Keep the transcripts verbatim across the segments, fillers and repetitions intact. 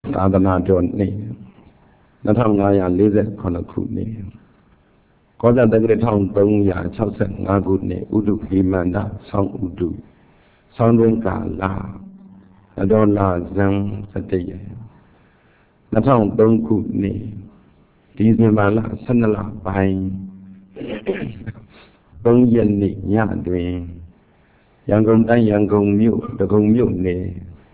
သာသနာတော်နှစ်နှစ်ထောင်ငါးရာလေးဆယ်ခုနှစ်ခုနှစ်ကောဇာတက္ကရာတစ်ထောင်သုံးရာခြောက်ဆယ်ငါးခုနှစ်ဥဒုဟိမန္တဆောင်းဥဒုဆောင်းတွင်ကာလအတော်လာဇန်စတည့်ရက်နှစ်ထောင်သုံးခုနှစ်ဒီဇင်ဘာလဆယ်နှစ်လပိုင်းသုံးရက်နေ့ညတွင်ရန်ကုန်တိုင်းရန်ကုန်မြို့ဒဂုံမြို့နယ်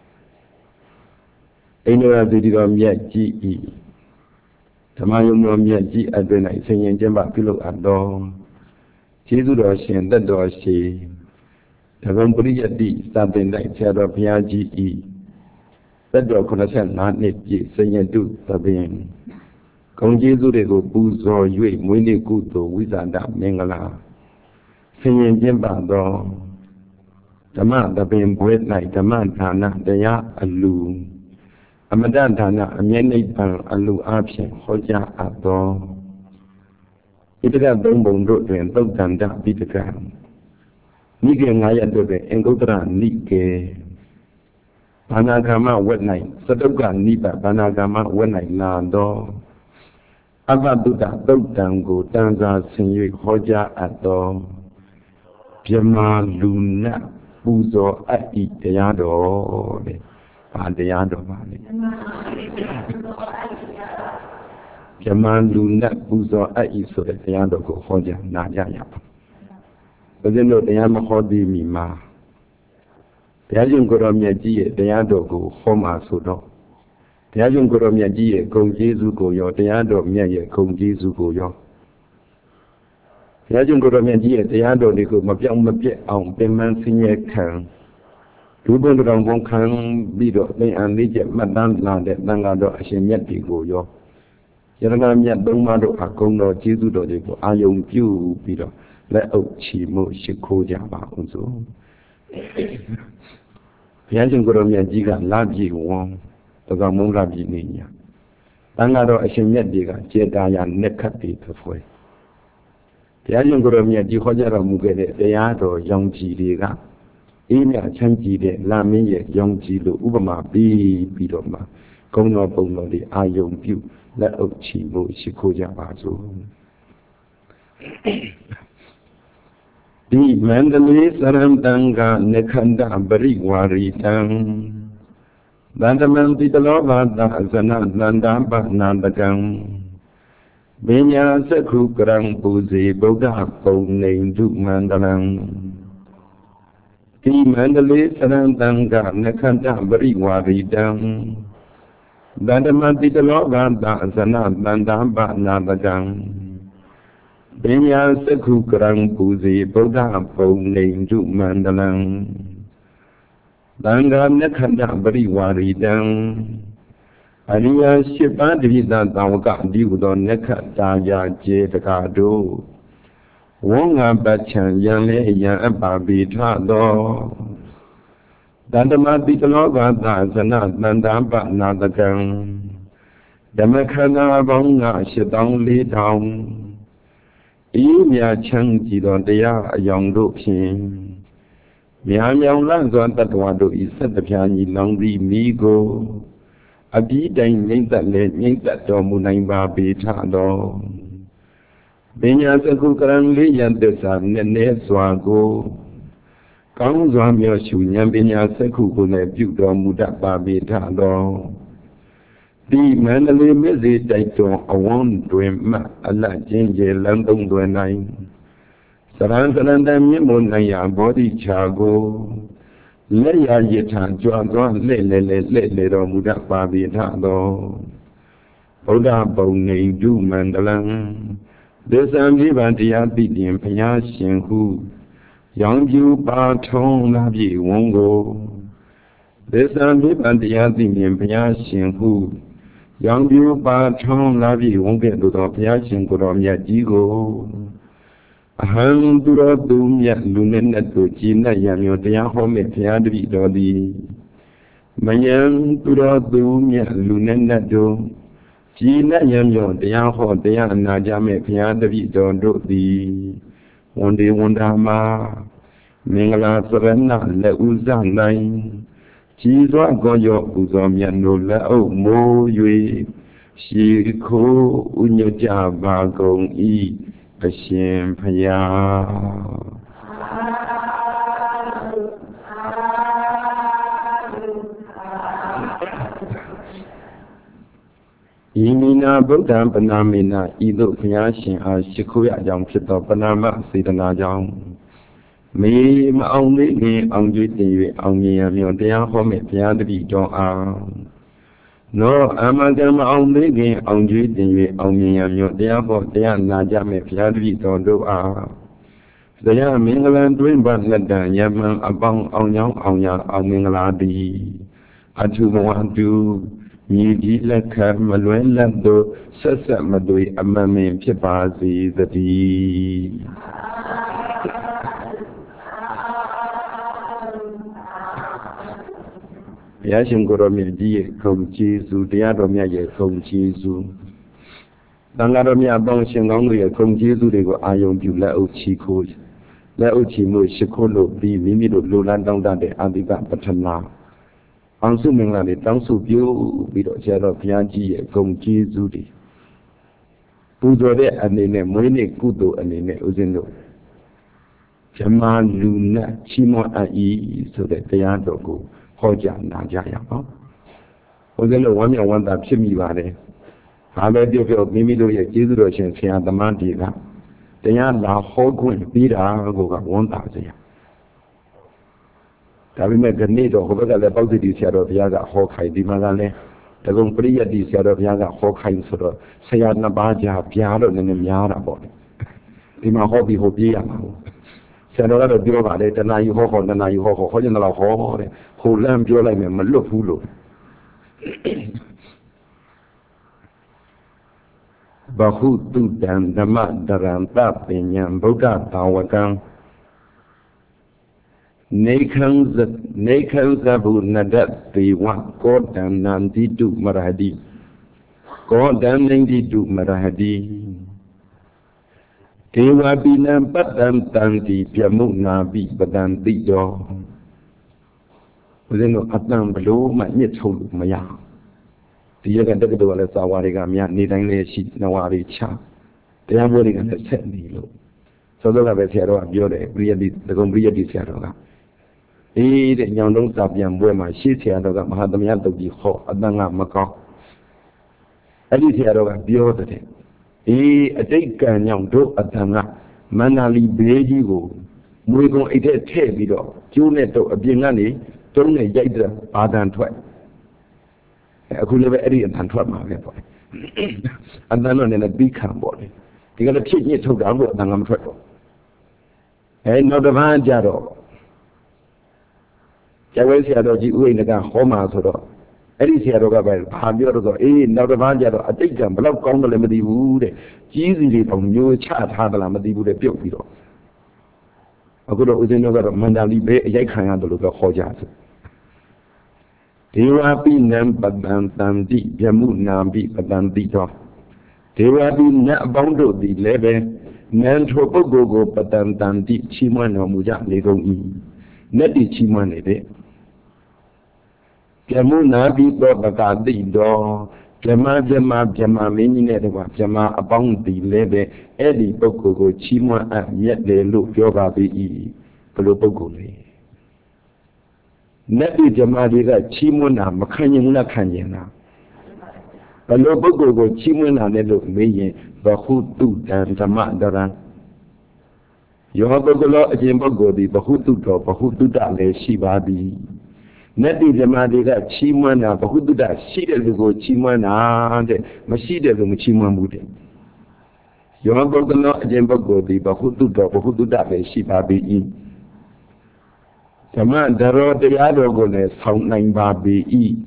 အိန္ဒိယစီတီတော်မြတ်ကြီးဤဓမ္မယုံတော်မြတ်ကြီးအတွင်၌ဆင်ញင်ကျင့်ပပြုလုပ်အပ်သောကျေးဇူးတော်ရှင်သက်တော်ရှိဒဂုံပရိယတ္တိစာသင်တိုက်ဆရာတော်ဘုရားကြီးဤသက်တော်ခုနှစ်ဆယ်ငါးနှစ်ပြည့်ဆင်ញင်တုသဘင်ဂုဏ်ကျေးဇူးတွေကိုပူဇော်၍မွေးနေ့ကုသိုလ်ဝိဇာတမင်္ဂလာဆင်ញင်ကျင့်ပသောဓမ္မသဘင်ဘွဲ၌ဓမ္မဌာနတရားအလူအမတဌာနအမြဲနိဗ္ဗာန်အလူအဖြစ်ဟောကြားအပ်သောဣတိကသုံးပုံတို့တွင်သုတ်တန္တပိဋကနိကေငါးရက်တို့တွင်အင်္ဂုတ္တရနိကေဘာနာဂမ္မဝက်၌သတုကနိဗ္ဗာန်ဘာနာဂမ္မဝက်၌လာသောအဘတုတ္တသုတ်တံကိုတန်စာဆင်၍ဟောကြားအပ်သောဗြဟ္မာလူနတ်ပူဇော်အပ်၏တရားတော်တဲ့ဘာတရားတော်ပါလဲဗြဟ္မာလူနတ်ပူဇော်အပ်၏ဆိုတဲ့တရားတော်ကိုဟောကြားနာကြရပါဘုရားတို့တရားမဟောသေးမီမှာဘုရားရှင်ကိုယ်တော်မြတ်ကြီးရဲ့တရားတော်ကိုဟောမှာဆိုတော့တရားရှင်ကိုယ်တော်မြတ်ကြီးရဲ့ဂုဏ်ကျေးဇူးကိုရောတရားတော်မြတ်ရဲ့ဂုဏ်ကျေးဇူးကိုရောဘုရားရှင်ကိုယ်တော်မြတ်ကြီးရဲ့တရားတော်တွေကိုမပြောင်းမပြတ်အောင်ပင်ပန်းဆင်းရဲခံဒုဘုံတော်ဘုံခံပြီးတော့သင်အန်လေးချက်မှတ်တမ်းလာတဲ့သံဃာတော်အရှင်မြတ်တွေကိုရောယရဏမြတ်သုံးပါးတို့အကုန်တော်ကျေးဇူးတော်တွေကိုအာယုံပြုပြီးတော့လက်အုပ်ချီမှုရှိခိုးကြပါအောင်စို့ဘုရားရှင်ကိုယ်တော်မြတ်ကြီးကလာပြီဝံတကောင်မုံလာပြီနေညာသံဃာတော်အရှင်မြတ်တွေကကျေတာယာနဲ့ခတ်ပြီးသဖွယ်တရားရှင်ကိုယ်တော်မြတ်ကြီးဟောကြားတော်မူခဲ့တဲ့တရားတော်ရောင်ကြည်တွေကအေးမြချမ်းကြည်တဲ့လာမင်းရဲ့ရောင်ကြည်လို့ဥပမာပြီးပြီးတော့မှဂုဏ်တော်ပုံတော်တွေအာယုံပြုလက်အုပ်ချီဖို့ရှိခိုးကြပါစို့ဒီမန္တလေးစရံတံကနခန္ဓပရိဝါရီတံသန္တမံတိတလောဘာသဇနသန္တာပနာတကံပညာစက္ခုကရံပူဇေဗုဒ္ဓပုံနေတုမန္တလံဒီမန္တလေးစရံတံကနခန္ဓပရိဝါရီတံသန္တမံတိတလောဘာသဇနသန္တာပနာတကံပညာစက္ခုကရံပူဇေဗုဒ္ဓပုံနေတုမန္တလံသံဃာနခန္ဓပရိဝါရီတံအရိယာရှိပါးတပိသသာဝကဒီဟုသောနက္ခတာယာကျေတကားတို့ဝေါငါပတ်ချံယံလေယံအပ္ပပိထသောတန္တမတိတလောကသဇနသန္တာပနာတကံဓမ္မခန္ဓာပေါင်းငါရှစ်သောင်းလေးထောင်ဤမြာချမ်းကြည်သောတရားအယောင်တို့ဖြင့်မြာမြောင်လန့်စွာတတ္တဝါတို့ဤဆက်တပြားညီလောင်သည်မိကိုအပြီးတိုင်ငိမ့်သက်လေငိမ့်သက်တော်မူနိုင်ပါပေထသောပညာစကုကရံလေးယံသစ္စာနဲ့နဲ့စွာကိုကောင်းစွာမျှော်ရှုဉာဏ်ပညာစကုကိုလည်းပြုတော်မူတတ်ပါပေထသောဒီမန္တလေးမြစ်စီတိုက်တော်အဝန်းတွင်မှအလတ်ချင်းကျလမ်းသုံးတွင်၌စရံစရံတမြင့်မွန်နိုင်ရာဘောဓိချာကိုလက်ရရထံကြွသွားလှဲ့လေလေလှဲ့လေတော်မူတတ်ပါပေထသောဗုဒ္ဓပုံနေတုမန္တလံဒေသံမိဘတရားသိတင်ဘုရားရှင်ဟုရောင်ပြူပါထုံးလာပြီဝံကိုဒေသံမိဘတရားသိတင်ဘုရားရှင်ဟုရောင်ပြူပါထုံးလာပြီဝံကဲ့သို့သောဘုရားရှင်ကိုယ်တော်မြတ်ကြီးကိုအဟံသူတော်သူမြတ်လူနဲ့နဲ့တို့ကြည်နက်ရမျိုးတရားဟောမဲ့ဘုရားတပည့်တော်သည်မယံသူတော်သူမြတ်လူနဲ့နဲ့တို့ကြည်နက်ရမျိုးတရားဟောတရားအနာကြမဲ့ဘုရားတပည့်တော်တို့သည်ဝန်ဒီဝန်တာမှာမင်္ဂလာစရဏလက်ဥဇနိုင် chỉ rõ có do cụ do miền nô là âu mô duy chỉ khô u nhớ cha bà công y bà xem phải ya Imina Buddha Panamina Ido Panyashin a Shikuya Jam Chito Panama Sidana Jam Me Ma only me on duty on me and your dear home Piadri John R. No, Amagama only me on duty on me and your dear home dear Najame Piadri John Do R. They are Mingland doing but let the Yaman abong on young on young on Mingladi. I do want to. Midi la Carmeluen Lando, Sassa Madui, Amame, Piabazi, the D. Yashingoromidi, come Jesu, the Adomia, come Jesu. Dangaromia bouncing only, come Jesu, they go iron you la Ochico. La Ochimo, Shikolo, the Mimido, Lulan down the Adiba Patana. Ang su ming la ni tang su piu bi do sia do bhyan ji ye gong ji zu de pu zor de ane ne mwe ne ku do ane ne u sin do Jama lu na chi mo a yi so de taya do ko ho ja na ja ya ba u sin do wan myaw wan ta phit mi ba de ha be pyo pyo mi mi do ye ji zu do shin sia tama di ka taya la ho kwin pi da ko ka wan ta siaဒါပေမဲ့ဒီနေ့တော့ဟိုဘက်ကလည်းပေါ့စီတီဆရာတော်ဘုရားကဟောခိုင်းဒီမှာကလည်းတကုံပရိယတ်တီဆရာတော်ဘုရားကဟောခိုင်းဆိုတော့ဆရာနှစ်ပါးကြားပြားတော့နည်းနည်းများတာပေါ့ဒီမှာဟောပြီးဟိုပြေးရမှာဆရာတော်ကတော့ပြောပါလေတဏှာယူဟောဟောတဏှာယူဟောဟောဟောကျင်တော့ဟောတဲ့ဟိုလမ်းပြောလိုက်မယ်မလွတ်ဘူးလို့ဘဟုတုတံဓမ္မဒရံတပညာဗုဒ္ဓဘာဝကံNekhanza Nekhanza Bunadat the one God and Nandi do Marahadi. God and Nandi do Marahadi. Dewa Binam Patam Tanti Piamuna Bi Badan Dido. Within the Atam below my Mitchell Maya. The Yagan Dagado Sawarigamia Nidang Shi Nawari Cha. They are willing and set me low. So they'll have a zero of your really the Gombria Zero. Eh, the young don't stop young boy, my sheets here, the Mahadamian to be hot, a danga macaw. At least here, a beauty. Eh, a take a young dog at Tanga, Manali Bejigo, Mugo eat a tail, Juneto, a Bianani, don't a yader, Adan twelve. I could never edit and twelve my boy. And then in a big body. You got a kidney to down with Nangam Treble. And not a van jaro. Jawel Siado, you in the Homa Sodo. Eddie Siado, Hamio, eh, not a van jaro, a take them, but Congo Lemadi wood, easily from new chat, Hadalamadi would appeal. A good within over Mandali Bay, Yakan, the look of Hojas. Dewa be nam badan tamdi, Yamu nambi badan dito. Dewa be na bondo di leve, Nan tropo gogo badan tamdi, Chimano Muja lego e. Neti Chimane. Yamu nabi baba dito, Jama Jama Jama Minetwa, Jama abound di leve, Eddie Bogo, Chima and yet they look Yoga be Polopogole. Nabi Jamadiga Chimuna Makanyana Kanyana. A lobogo Chimuna Nelo Maye, Bahutu and Tamadara. You have a lot of Jimbogo, the Bahutu, Bahutu Dale, Shibabi. Nabi Jamadiga Chimana, Bahuda, Shida go Chimana, Mashida Chimamude. You have a lot of Jimbogo, the Bahutu, Bahutu Dale, Shibabi. Sama daro de ado go le song nine ba bi i.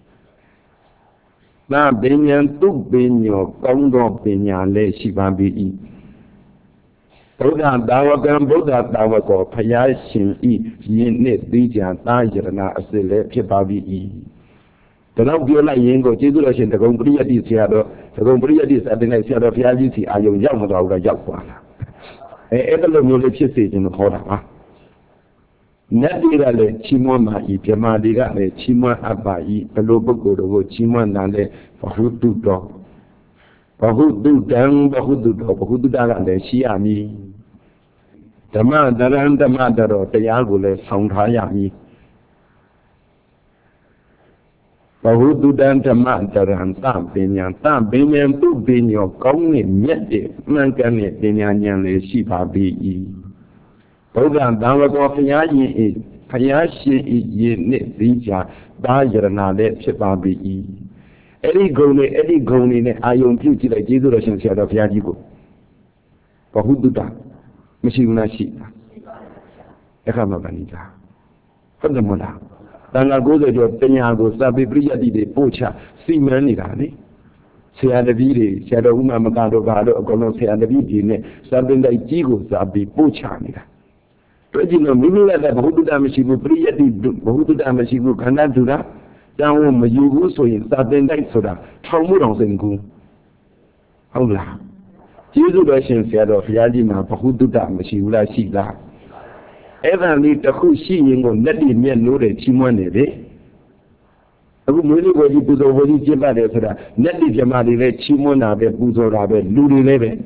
Na binyan tu binyo kong do binya le shi ba bi i. Buddha dawa gan Buddha dawa ko phaya shin i yin ne ti jan ta yarana asit le phit ba bi i. Tanaw pyo lai yin ko jesu lo shin Takong Pariyatti sia do Takong Pariyatti sa tin lai sia do phaya ji si ayong yaw ma twa bu da yaw kwa la. Eh eh da lo myo le phit se chin ho da ba. Nadirale Chimoma i Piamadira Chima Abai Pelobogo Chima Nale Bahudu do Bahudu Dang Bahudu do Bahudu Dale Shiami Dama Daran Damadaro Tayagule Soundhayami Bahudu Dan Damadaran Tam Binyan Tam Binyan Tu Binyo Kong Mete Mankane Binyan Shiba Bi Program download of Yayi, Hayashi, ye knit bija, Bajarana, Shibabi. Eddie Goni, Eddie Goni, I own beauty like Jesus and said of Yadigo. But who do that? Machina Shita. Ekamabanita. From the Mona. Then I go to your Penyago, Sabi Briadi de Pocha, see Manigani. Say at the video, Shadow Mamagado Gado, Gono say at the video, something like Jigo, Sabi Pocha. President Mimula Bahudu Damashibu Priati Bahudu Damashibu Kanadura, down Mayugu, so in Southern Soda, Tomurons and Goo. Hola. Jesus Russian said of Yadima Bahudu Damashibula Shila. Ever need the who seeing on Netty men know that Chimone. I would really go to the Holy Jemada, Netty Jamadi, Chimona, Buzo Rabe, Lulu Leve.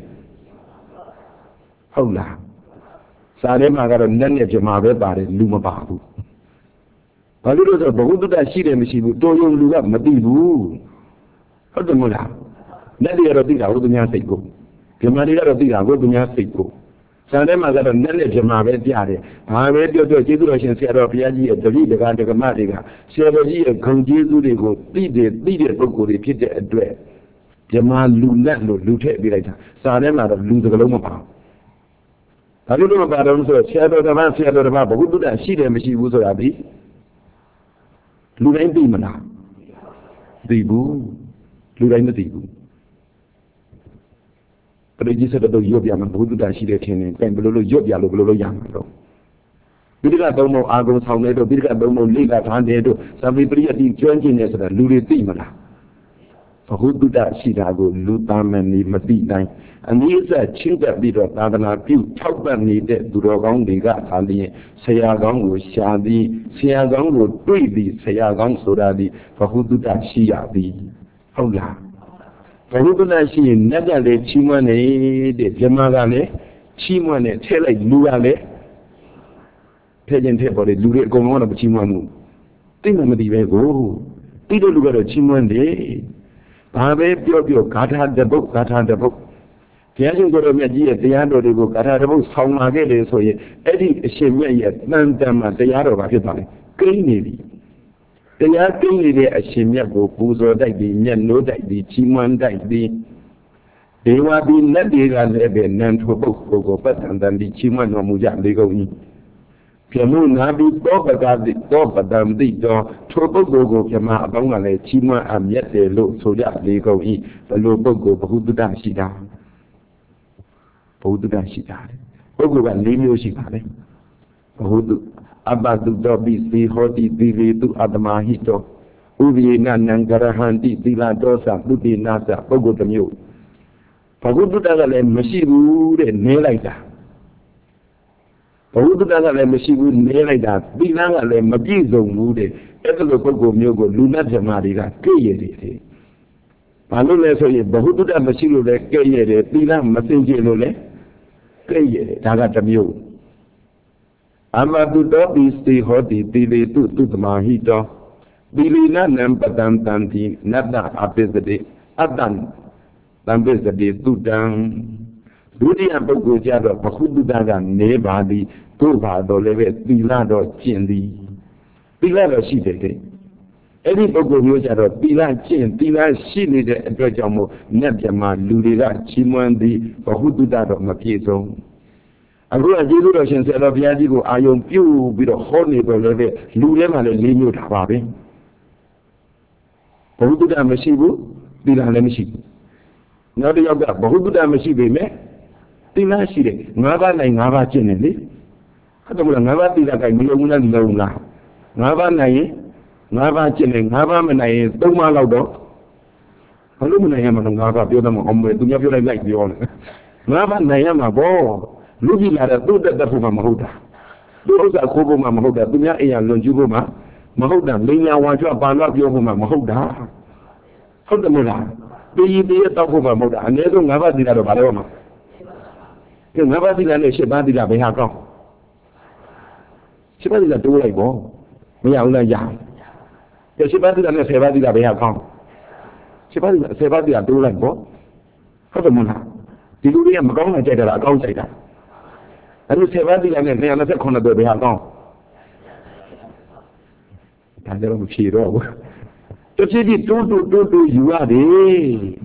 Hola. Sare Magara Nanya Jamabe Bari Luma Babu. A little of Bahudu Shire Mishibu, Doyo Luga Madibu. How the Mula? Nadia Rodina, Udunya Seko. Gemaria Rodina, Udunya Seko. Sare Magara Nanya Jamabe Diare. I read your Jesuitian Sierra of Yaji at the leader of the Gamadiga. Sierra Gia, Conjesu, they go, lead it, lead it, Boko, repeat the address. Jamal Lunatlo, Lute Village. Sare Magara Lunda Loma. I don't know about them, so Shadow the Man, Shadow the Man, but who do that? She them, she was a bee. Lurain Bimana. Dibu. Lurain the Dibu. But it is said that the Yobiam, who do that? She did ten and below Yobia, Lolo Yamado. Bidiga Domo, Agos, Honedo, Bidiga Domo, Liga, Handedo, some people are drinking as a Luri Bimana. For who do that? She go, Lutam and Mati. And these are children bit of Nadana Pew, Tauban needed to Rogong, the Gatali, Sayagong with Shadi, Sayagong would breathe, Sayagong Sodadi, for who do that she are the Hola. For who do that she never let Chimane, the Jamagane, Chimane, tell a Luale, pageant table, the Lure go on of Chimanu. Think of the go. People look at a Chimane. Pabe Pio Kata the book, Kata the book. Tiago go to Media, the Yado de Bocata, the book, how Magade, so ye, Eddie, Shemia, Nantama, the Yado of Akitani, Greenly. The Yard Greenly, a Shemia go, Puzo, that the Yano, that the Chiman, that the. They were being Nadi and Ebe, Nanto Boko, but and then the Chiman or Muja, they go in. Piamu Nabi, Boba, the Boba, Dam, the door, Turbo Gogo, Yama, Bangale, Chima, and yet they look so that they go in, the Lobo go, who do that she down. Who do that she died? Ogu and Lino she got it. Who do Abadu Dobby, the Hoti, the to Adamahito, Uvi Nangara Handi, Dila Dosa, Ludi Nasa, Ogo the Mule. For who do that and Mashibu and Nelaita? For who do that and Mashibu Nelaita? Bilanga and Mabizo Mude, Ever Myogo, Luna Jamariga, Kayede. Palole, so you, but who do that Mashibu, the Kayede, Dila, Massinjole? Tagata Mule. Amadu Dobby, the Hoti, Dili to the Mahito. Billy Nanam, Padam Tanti, Nada, Abizade, Adan, Lambizade, Dudan. Dudi and Bogojado, Pahudaga, Nebadi, Tuvado, Levet, Bilado, Chindi. Bilado, she did it. Any Bogojado, Bilan Chin, Bilan, she needed a Drajamo, Nebjama, Ludida, Chimandi, Pahudado, Makizo. I go and do Russian said of Yadigo, I own few with a horny level, Ludem and a Lino Tababi. Pahuda Mashibu, Bilan Mashibu. Now the yoga, Pahuda Mashibe, Bilan Shide, Nava and Nava Chinelli. I don't know be like I knew Luna. Nava Nay, Nava Chinning, Nava Manay, Doma Laudo. Aluminum and Nava, Biodam, Home, do you feel like the honor? Nava Nayama, Bo. Looking at a good at the Mahuda. Those are Koboma Mahoda, Dunya and Lonjuboma, Mahoda, Linya Wanja, Bana Bioma Mahoda. How the Mula? Be be a Tokoma Moda, and never never did a Baloma. You never did a Shabadi Behago. Shabadi a do like go. We are only young. The Shabadi and the Sabadi Behago. Shabadi Sabadi a do like go. How the Mula? Did you hear Magona Jada? Don't say that. And you say, what did I say? I'm not going to be out. I don't see it all. To see the two to two to you are the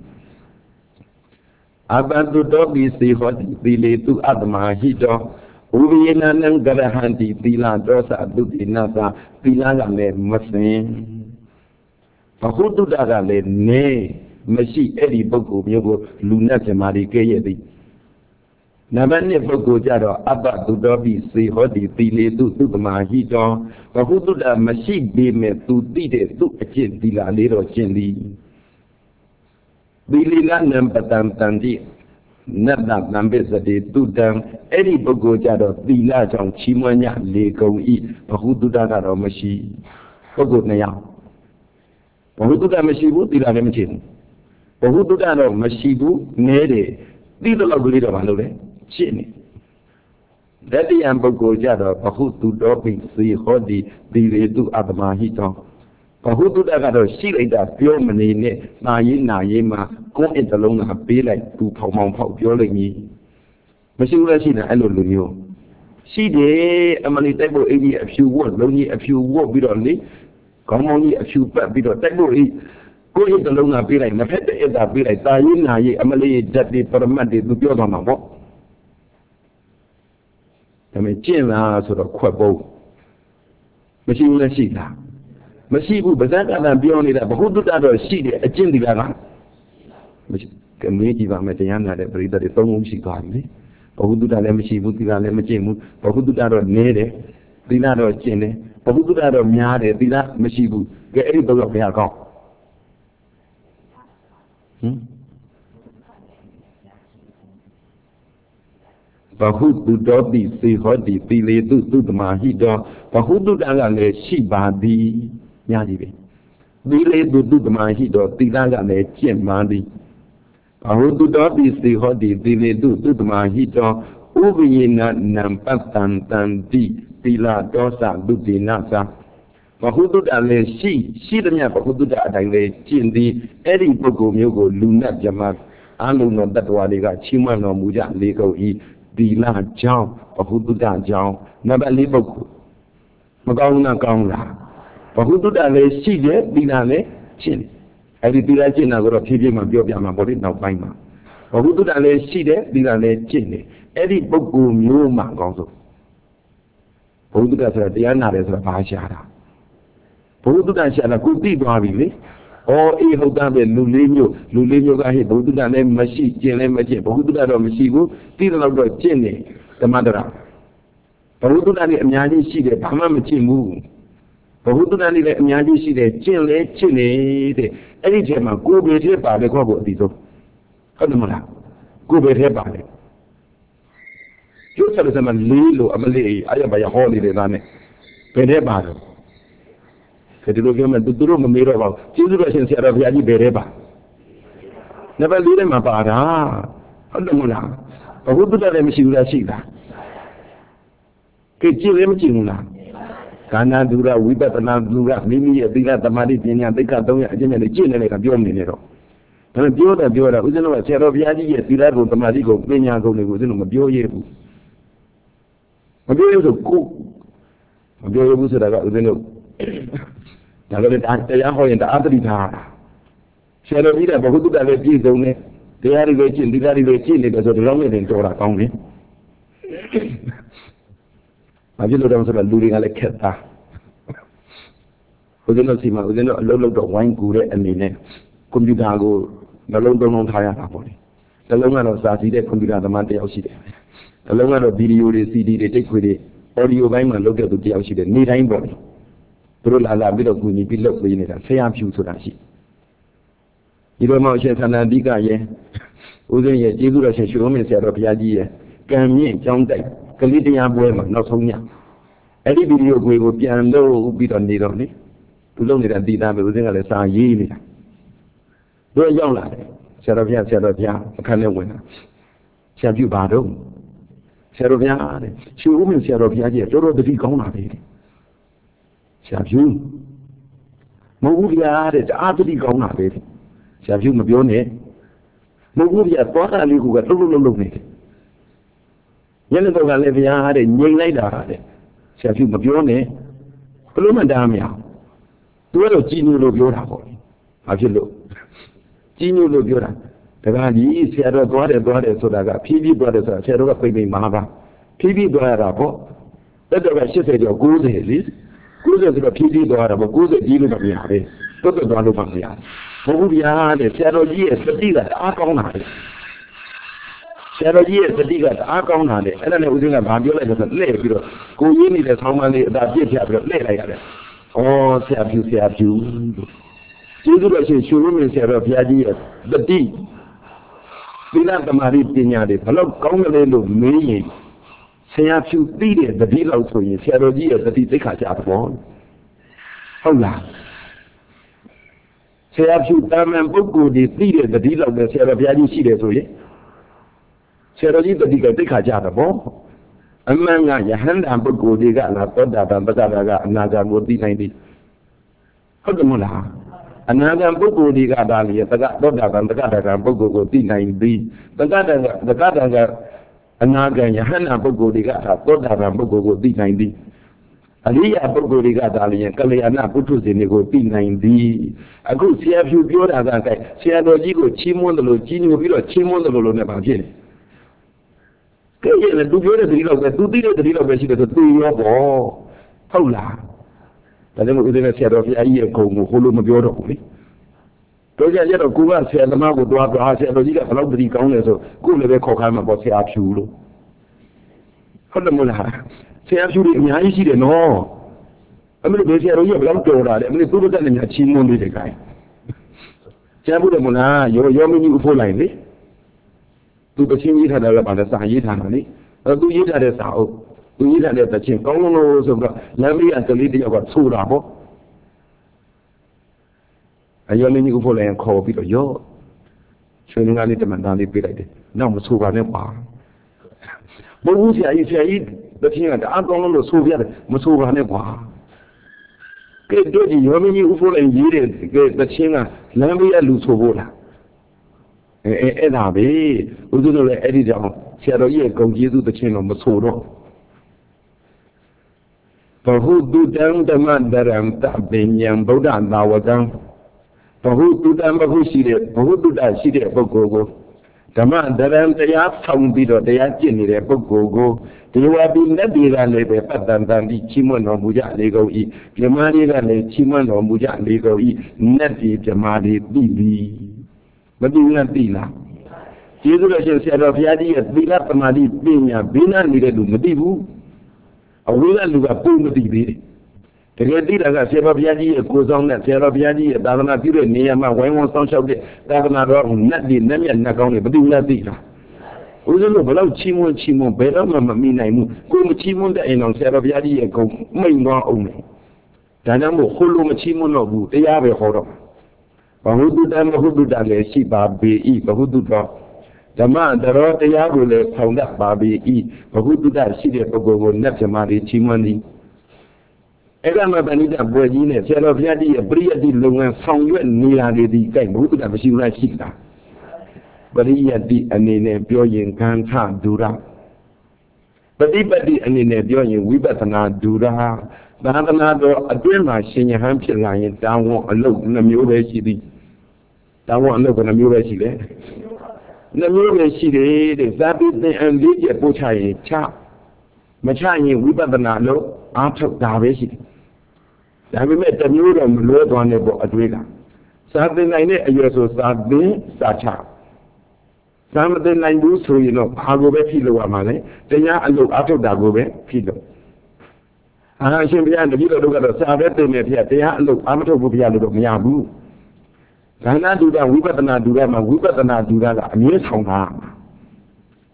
Abantu dog is the hot delay to Adama Hito. Uviana and Garahanti, Tila, Dosa, Dutinasa, Tila, and Masin. For who do that? Nay, Messi, Eddie Boko, Yogo, Lunas and Marike. Namane Boko Jaro, Abba to Dobby, say Hodi, Tile, to the Mahito, but who do that machine be me to Tide, to a chin, Tila, little chinly. Billy Landam, Patam Tandi, not that numbers that they do them, Eddie Boko Jaro, Tila, on Chimania, Lego eat, but who do that at a machine? Boko Naya. But who do that machine? Tila Lemchin. But who do that of Mashibu, Nede, little of little Manure. Chini. That the Ambogo Jada, Pahutu Dopping, see Hodi, the do Adama Hito. Pahutu Dagado, she later, pure money, Nayina Yema, go in the lona, be like two Pomon Pop, Yoli. Machine Sina, I don't know. She did a money table, a few words, only a few words, bit only. Come only a few bit of table. Go in the lona, be like, the pet is a be like Diana, Emily, that the Paramandi, to your mama. I mean, Jim, sort of quabo. Machine will see that. Machine will be that and beyond it, but who do that or see a Jim the Gala? Which can we give a Metiana that breed that is almost she got me? But who do that? Let me see, would you let me Jim? But who do that or Nede? Dina or Chene? But who do that or Miade? Dina, Machibu? Get everybody of the alcohol. Hmm? But who do Dobby see Hodi, Tile, do do the Mahito, but who do that and the Shiba di Yadibi? Tile do do the Mahito, Tila and the Chim Madi. But who do Dobby see Hodi, Tile, do do the Mahito, Uvina Nampatan Tandi, Tila, Dosa, do the Nasa. But who do that and she, she the Yapa, who do that and the Chindi, Eddie Boko Mugo, Luna Jamak, Alu no that Wadiga, Chima no Muja, Lego E. Dila Jao, or who do that Jao, never live a good. Magona Ganga. But who do that? They see it, Dinale, Chin. Every Dilachin, I got a T V, my Biobia, my body, now Baima. But who do that? They see it, Dinale, Chin. Eddie Bogu, Mu Mangonzo. Who do that? They are not as a Pashara. Who do that? Shall I could be Barbie? Or a Hogan, Lulino, Lulino got hit, who do that name machine, Jane Machine, who do that on Machibu, Tila of Jenny, the mother. But who do that in Yadi see the Pama machine move? But who do that in Yadi see the Chile, Chile, any Gemma, go be here by the Cobo Dito. How the Mona? Go be here by it. You tell us a Lilo, a Malay, I am by a holiday, Lane. Penebado. Che lo chiama tutto ma mi roba ci dura senza rabbia di bereba never dire ma para andiamo là ma who do that mi si ura sida che ci le mi una kana dura wipatana dura mimi e dila tamari penya dikkaသုံးရအကျင့်နဲ့ကျင့်နေတယ်ကပြောနေနေတော့ဒါပေမဲ့ပြောတယ်ပြောတာဦးဇင်းတို့ကဆရာတော်ဘုရားကြီးရဲ့သီလကိုတမာတိကိုပညာကုန်တွေကိုဦးဇင်းတို့မပြောရဘူးမပြောရဆိုကိုမပြောရဘူးဆိုတာကဦးဇင်းတို့ဒါလည်းတရားဟောရင်တအားတတိထားဆရာတော်ကြီးကဘုဟုတ္တလည်းပြည့်စုံနေတရားတွေလည်းကျင့်သီလတွေလည်းကျင့်နေတယ်ဆိုတော့ဒီလောက်နဲ့တင်တော်တာကောင်းပြီ။ဘာဖြစ်လို့တော့ဆိုတော့လူတွေကလည်းခက်သားဦးဇင်းတို့စီမှာဦးဇင်းတို့အလုပ်လုပ်တော့ဝိုင်းကူတဲ့အနေနဲ့ကွန်ပျူတာကိုနှလုံးသုံးလုံးထားရတာပေါ့လေ။တစ်လုံးကတော့စာစီတဲ့ကွန်ပျူတာသမားတစ်ယောက်ရှိတယ်။တစ်လုံးကတော့ဗီဒီယိုတွေ စီ ဒီ တွေတိတ်ခွေတွေ audio ဘိုင်းမှာလုပ်တဲ့သူတစ်ယောက်ရှိတယ်။နေ့တိုင်းပေါ့လေ။သူတို့လာလာပြီးတော့ကူညီပြီးလုပ်ပေးနေတာဆရာဖြူဆိုတာရှိ။ဒီလိုမှအရှင်သန္တာတိကရဲ့ဦးဇင်းရဲ့ကျေးဇူးတော်ရှင်ရွှေဝင်းမြင့်ဆရာတော်ဘုရားကြီးရဲ့ကံမြင့်ကြောင်းတိုက်ကလေးတရားပွဲမှာနောက်ဆုံးည Any video we will be and low bit on the only. To look at the time within a sign ye. Do a young lad, Saravia, Saravia, a kind of winner. Savu Bado. Saravia, she woman Saravia, yet, or the Vicona lady. Savu. Movia, it's after the Gona lady. Savu Mabione. Movia, thought I knew what to look at. Yellow Olivia had a young lady. Savu Mabione. Plumandamia. Do a genial of your house. Have you looked? Genial of your The guy is here, brother, brother, so that P V brothers are shadow of baby Mahava. P V brother, let the rest say your goose is. Goose is the P V brother, but goose is dealing with me. Look at one of them. Movia, the shadow years, the dealer, are gone on it. Shadow years, the dealer, are gone on it. And then I was in a bambula as a lay, go in it how many that did have a lay like that. Oh, say a few, say a few. Jesus is showing me of the idea, the deed. We love the Marie Pignadi, hello, come a little me. Say a few feet, the deal also in several years that he take us out of one. Hola. Say a few time and book good, he pleaded the deal of the Sarah Piani series away. Sarah did the digger take us out of one. A man got your hand and book good, they got not that and the Galaga and Naga would be ninety. Hogamula. Another book di Gadali, the Gadaga and the Gadaga Bogo D nine B. The Gadaga, the Gadaga, Anaga, Yahana Bogo di Gata, Godaga Bogo D nine B. Alia Bogo di Gadali and Kaliana Butus in the D nine B. I could see a few good as I say, see a logical Chimondolo, Chino, Chimondolo Navagin. Kayan, do you the deal of the two deal the deal of the two of all? Hola. But then within a set of a year, Congo, Hulu of your only. Toja yet of Cuba said the man would do up to us and you got a lot of the counters of Kula Kokam about the Absulu. Hodamula. Say absolutely, I see the no. I'm going to say, oh, you have to that. I'm going to put that in a chin with the guy. Jabudamuna, your young for line. To the chin had a about the Sayitanani. Do you that as out? Do you that the chin? Come on, Lammy and the lady of a Surabo. A young you for and call Peter Yo. Showing a little man down the bit. Now, Suba Nepa. But who's I say the thing at the Anton of Soviet, Masuba Nepa. Get dirty, you mean you for and years, get the China, Lammy and Lusovola. And I be, who do not edit down, Shadow Ye go give the chin of Masuro. For who do down the man that I'm tapping young Bodan now down? For who do them who see it, for who do that see it for go? The man that I'm the yard found bit of the Yajin for go. They were being the deal and they better than the Chimon or Muja Lego E. Jamadi and the Chimon or Muja Lego E. Netty Jamadi B. But do not be now. Jesus said of Yadi at Villa Tamadi being a Bina needed to Madibu. A will look a pool of the The great leader got Sarah Yadi goes on that Sarah Yadi, Davana Pure near my way on some show, Davana Nadi, Nemi and Nagoni, but do not be now. Uzo below Chimon Chimon, better Mamma Mina, go to Chimon and on Sarah Yadi and go, may not only. Danamo Hulu Chimon of they have a horror. But who do them who do that? They see Barbie eat, but who do that? The man, the road they are will found that Barbie eat, but who do that? See the Pogo, never marry Chimoni. Everyone Banita Bradine, Sarah Yadi, a Briadi Lunga, Song you and Nila the game, who could have seen like Sita. But he had the and in a billion can't do that. But if I did and in a billion, we better not do that. The other another, a dreamer, senior Hampshire line, down one alone in the Mule City. Down one look on the Mule City. The Mule City, the Zabit and Lydia Buchai, chap. Machine, we better not look after Davisi. Then we met the Mule and Lord on the Adriga. Saturday night, a year so Saturday, Sacha. Saturday night, so you know, how go back Pilo Amane, then I look after Dagobe, Pilo. I should be under the look at the Sabbath, they are look amateur will be a little Miabu. Can I do that? We better not do that, and we better not do that. I'm yes, how now.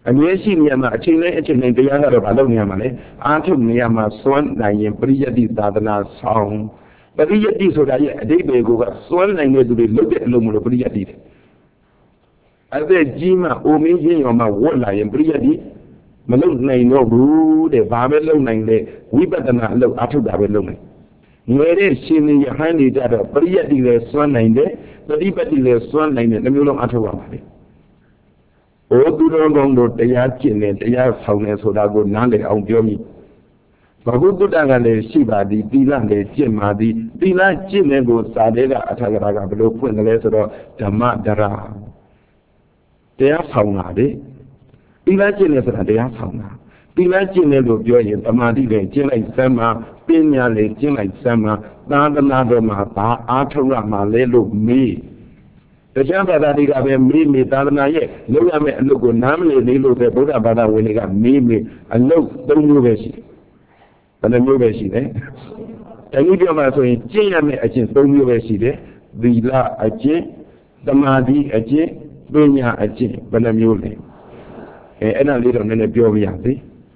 အမြဲရှိနေရမှာအချိန်နဲ့အချိန်နဲ့တရားကတော့ဘာလုပ်နေရမှာလဲအားထုတ်နေရမှာစွမ်းနိုင်ရင်ပရိယတ္တိသာသနာဆောင်ပရိယတ္တိဆိုတာရဲ့အဓိပ္ပာယ်ကစွမ်းနိုင်တဲ့သူတွေလုပ်တဲ့အလုပ်မလို့ပရိယတ္တိတယ်အဲ့ဒါကြီးမှအိုမင်းချင်းရောမှဝတ်လာရင်ပရိယတ္တိမလုပ်နိုင်တော့ဘူးတဲ့ဘာပဲလုပ်နိုင်လဲဝိပဿနာအလုပ်အားထုတ်တာပဲလုပ်နိုင်ငွေတဲ့ရှင်နေရဟန်းနေကြတော့ပရိယတ္တိလည်းစွမ်းနိုင်တယ်ပฏิပတ်တိလည်းစွမ်းနိုင်တယ်တစ်မျိုးလုံးအားထုတ်ရပါလေဩသူတော်ကောင်းတို့တရားကျင့်တယ်တရားဆောင်တယ်ဆိုတာကိုနားလည်အောင်ပြောမိဘဂုတ္တကလည်းရှိပါသည်သီလလည်းကျင့်ပါသည်သီလကျင့်တဲ့ကိုစာတဲ့ကအထာဂရကဘယ်လိုဖွင့်တယ်လဲဆိုတော့ဓမ္မဒရာတရားဆောင်တာလေသီလကျင့်တယ်ဆိုတာတရားဆောင်တာသီလကျင့်တယ်လို့ပြောရင်သမာဓိလည်းကျင့်လိုက်စမ်းမှာပညာလည်းကျင့်လိုက်စမ်းမှာသာသနာတော်မှာဘာအားထုတ်ရမှာလဲလို့မေးတရားဘာသာတွေကပဲမေးမေးသာသနာရဲ့လုပ်ရမယ့်အလုပ်ကိုနားမလည်သေးလို့ပဲဗုဒ္ဓဘာသာဝင်တွေကမေးမေးအလုပ်သုံးမျိုးပဲရှိတယ်ဘယ်နှမျိုးပဲရှိတယ်တနည်းပြောမှဆိုရင်ကျင့်ရမယ့်အကျင့်သုံးမျိုးပဲရှိတယ်သီလအကျင့်သမာဓိအကျင့်ပညာအကျင့်ဘယ်နှမျိုးလဲအဲအဲ့ဒါလေးတော့နည်းနည်းပြောပြရစေ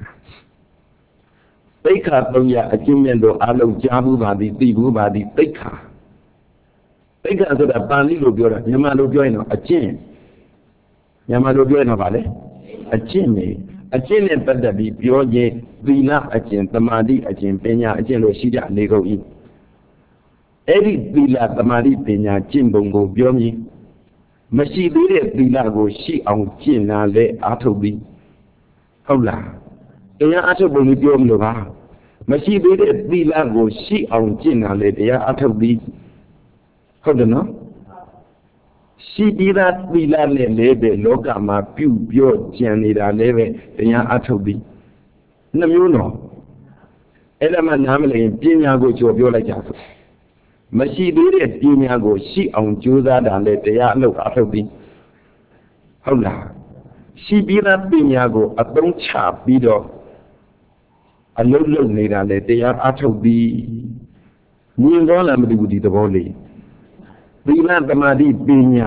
သိက္ခာသုံးရအကျင့်မြတ်တို့အလုံးကြားဘူးပါသည်သိဘူးပါသည်သိက္ခာသိက္ခာဆိုတာပါဠိလိုပြောတာမြန်မာလိုပြောရင်တော့အကျင့်မြန်မာလိုပြောရင်တော့ဗာလဲအကျင့်နေအကျင့်နဲ့ပတ်သက်ပြီးပြောခြင်းသီလအကျင့်သမာဓိအကျင့်ပညာအကျင့်လို့ရှိကြနေကုန်၏အဲ့ဒီသီလသမာဓိပညာကျင့်ပုံကိုပြောမည်မရှိသေးတဲ့သီလကိုရှိအောင်ကျင့်လာလဲအားထုတ်ပြီးဟုတ်လားတရားအားထုတ်ပုံကိုပြောမလို့ပါမရှိသေးတဲ့သီလကိုရှိအောင်ကျင့်လာလဲတရားအားထုတ်ပြီးဟုတ်တယ်နော်ရှိပြီးသားသီလနဲ့လည်းပဲလောကမှာပြုပြောကြံနေတာလည်းပဲတရားအထုတ်ပြီးနှမျိုးတော့အဲ့ဒါမှနားမလည်ရင်ပညာကိုကြော်ပြောလိုက်ကြဆိုမရှိသေးတဲ့ပညာကိုရှိအောင်ကြိုးစားတာလည်းတရားအလုပ်အထုတ်ပြီးဟုတ်လားရှိပြီးသားပညာကိုအသုံးချပြီးတော့အလုပ်လုပ်နေတာလည်းတရားအထုတ်ပြီးမြင်သွားလားမသိဘူးဒီသဘောလေးသီလသမာဓိပညာ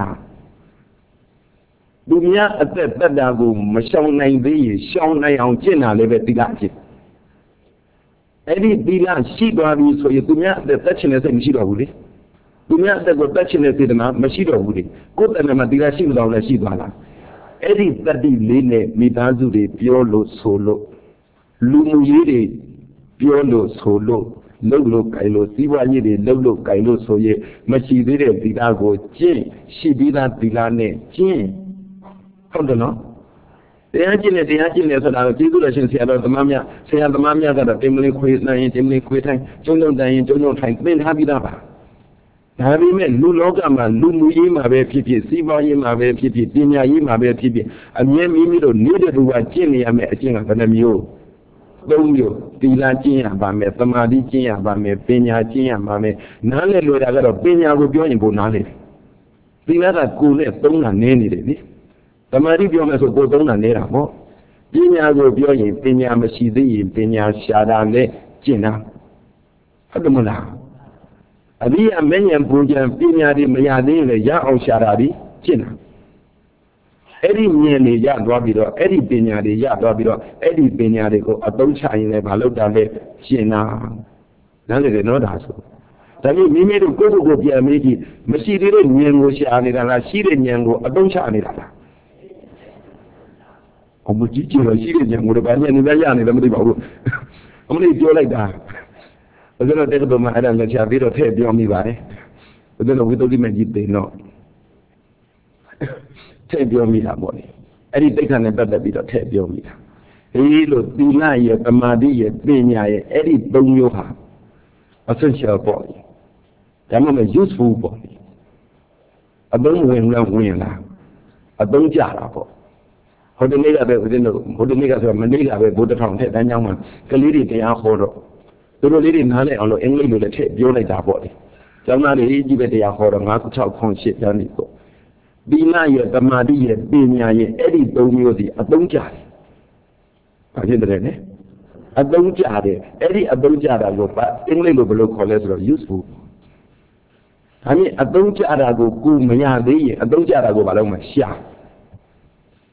သူများအသက်တတ်တာကိုမရှောင်နိုင်သေးရင်ရှောင်နိုင်အောင်ကျင့်တာလည်းပဲသီလအကျင့်အဲ့ဒီသီလရှိသွားပြီဆိုရင်သူများအသက်တတ်ချင်တဲ့စိတ်မရှိတော့ဘူးလေသူများအသက်ကိုတတ်ချင်တဲ့စေတနာမရှိတော့ဘူးလေကိုယ်တဏ္ဍာမှာသီလရှိမလို့လည်းရှိသွားလားအဲ့ဒီတတ္တိလေးနဲ့မိသားစုတွေပြောလို့ဆိုလို့လူမှုရေးတွေပြောလို့ဆိုလို့လှုပ်လို့ကြိုင်လို့စီးပွားရေးတွေလှုပ်လို့ကြိုင်လို့ဆိုရင်မရှိသေးတဲ့သီလကိုကျင့်ရှိပြီးသားသီလနဲ့ကျင့်ဟုတ်တယ်နော်တရားကျင့်နဲ့တရားကျင့်နဲ့ဆိုတာကကျေးဇူးတော်ရှင်ဆရာတော်သမားများဆရာသမားများကတော့တင်မလင်းခွေနိုင်ရင်တင်မလင်းခွေထိုင်ကျုံကျုံတိုင်ရင်ကျုံကျုံထိုင်သင်ထားပြီးသားပါဒါပေမဲ့လူလောကမှာလူမှုရေးမှာပဲဖြစ်ဖြစ်စီးပွားရေးမှာပဲဖြစ်ဖြစ်ပညာရေးမှာပဲဖြစ်ဖြစ်အမြဲမိမိတို့နေတဲ့သူကကျင့်နေရမယ့်အကျင့်ကဘယ်နှမျိုးသုံးမျိုးသီလကျင့်ရပါမယ်သမာဓိကျင့်ရပါမယ်ပညာကျင့်ရပါမယ်နားလည်လွယ်တာကတော့ပညာကိုပြောရင်ကိုနားလည်သီလကကိုယ်နဲ့သုံးတာနည်းနေတယ်လေသမာဓိပြောမယ်ဆိုကိုယ်သုံးတာနေတာပေါ့ပညာကိုပြောရင်ပညာမရှိသေးရင်ပညာရှာတာလည်းကျင့်တာဟုတ်တယ်မလားအရိယာမဉ္ဇဉ်ပူဇံပညာတွေမရသေးရင်လည်းရအောင်ရှာတာဒီကျင့်တာအဲ့ဒီဉာဏ်တွေရသွားပြီးတော့အဲ့ဒီပညာတွေရသွားပြီးတော့အဲ့ဒီပညာတွေကိုအသုံးချရင်လည်းမလုပ်တာလေရှင်းတာနားလည်တယ်နော်ဒါဆိုဒါပေမဲ့မိမိတို့ကိုယ့်ကိုယ်ကိုပြန်မေးကြည့်မရှိသေးတဲ့ဉာဏ်ကိုရှာနေတာလားရှိတဲ့ဉာဏ်ကိုအသုံးချနေတာလားအမကြီးကြီးတော့ရှိတဲ့ဉာဏ်ကိုလည်းဘာဉာဏ်နဲ့ရနေလဲမသိပါဘူးအမလေးပြောလိုက်တာဘယ်လိုတဲ့ကတော့မှအဲ့ဒါလည်းရှာပြီးတော့ထည့်ပြောမိပါတယ်ဘယ်လိုဝိသုဒ္ဓိမကြီးသိတော့ထည့်ပြောမိတာပေါ့လေအဲ့ဒီတိတ်ခါနဲ့ပတ်သက်ပြီးတော့ထည့်ပြောမိတာဟေးလို့သီလရဲ့သမာဓိရဲ့ပညာရဲ့အဲ့ဒီသုံးမျိုးဟာ essential ပေါ့လေဒါမှမဟုတ် useful ပေါ့လေအသုံးဝင်လားဝင်လားအသုံးကြတာပေါ့ဟိုတနေ့ကပဲဦးဇင်းတို့ဟိုတနေ့ကဆိုမနေ့ကပဲဘုဒ္ဓထောင်ထက်တန်းကြောင်းမှာကလေးတွေတရားဟောတော့သူတို့လေးတွေနားလည်အောင်လို့အင်္ဂလိပ်လိုလည်းထည့်ပြောလိုက်တာပေါ့လေကျောင်းသားတွေကြီးပဲတရားဟောတော့၅၆ခွန်၈ကျမ်းနေပေါ့သီလရဲ့သမာဓိရဲ့ပညာရဲ့အဲ့ဒီသုံးမျိုးစီအသုံးကြတယ်။ဘာဖြစ်တယ်လဲ။အသုံးကြတယ်အဲ့ဒီအသုံးကြတာကိုအင်္ဂလိပ်လိုဘယ်လိုခေါ်လဲဆိုတော့ useful ။ဒါမြင်အသုံးကြတာကိုကိုမရသေးရင်အသုံးကြတာကိုဘာလို့မရှာ။အ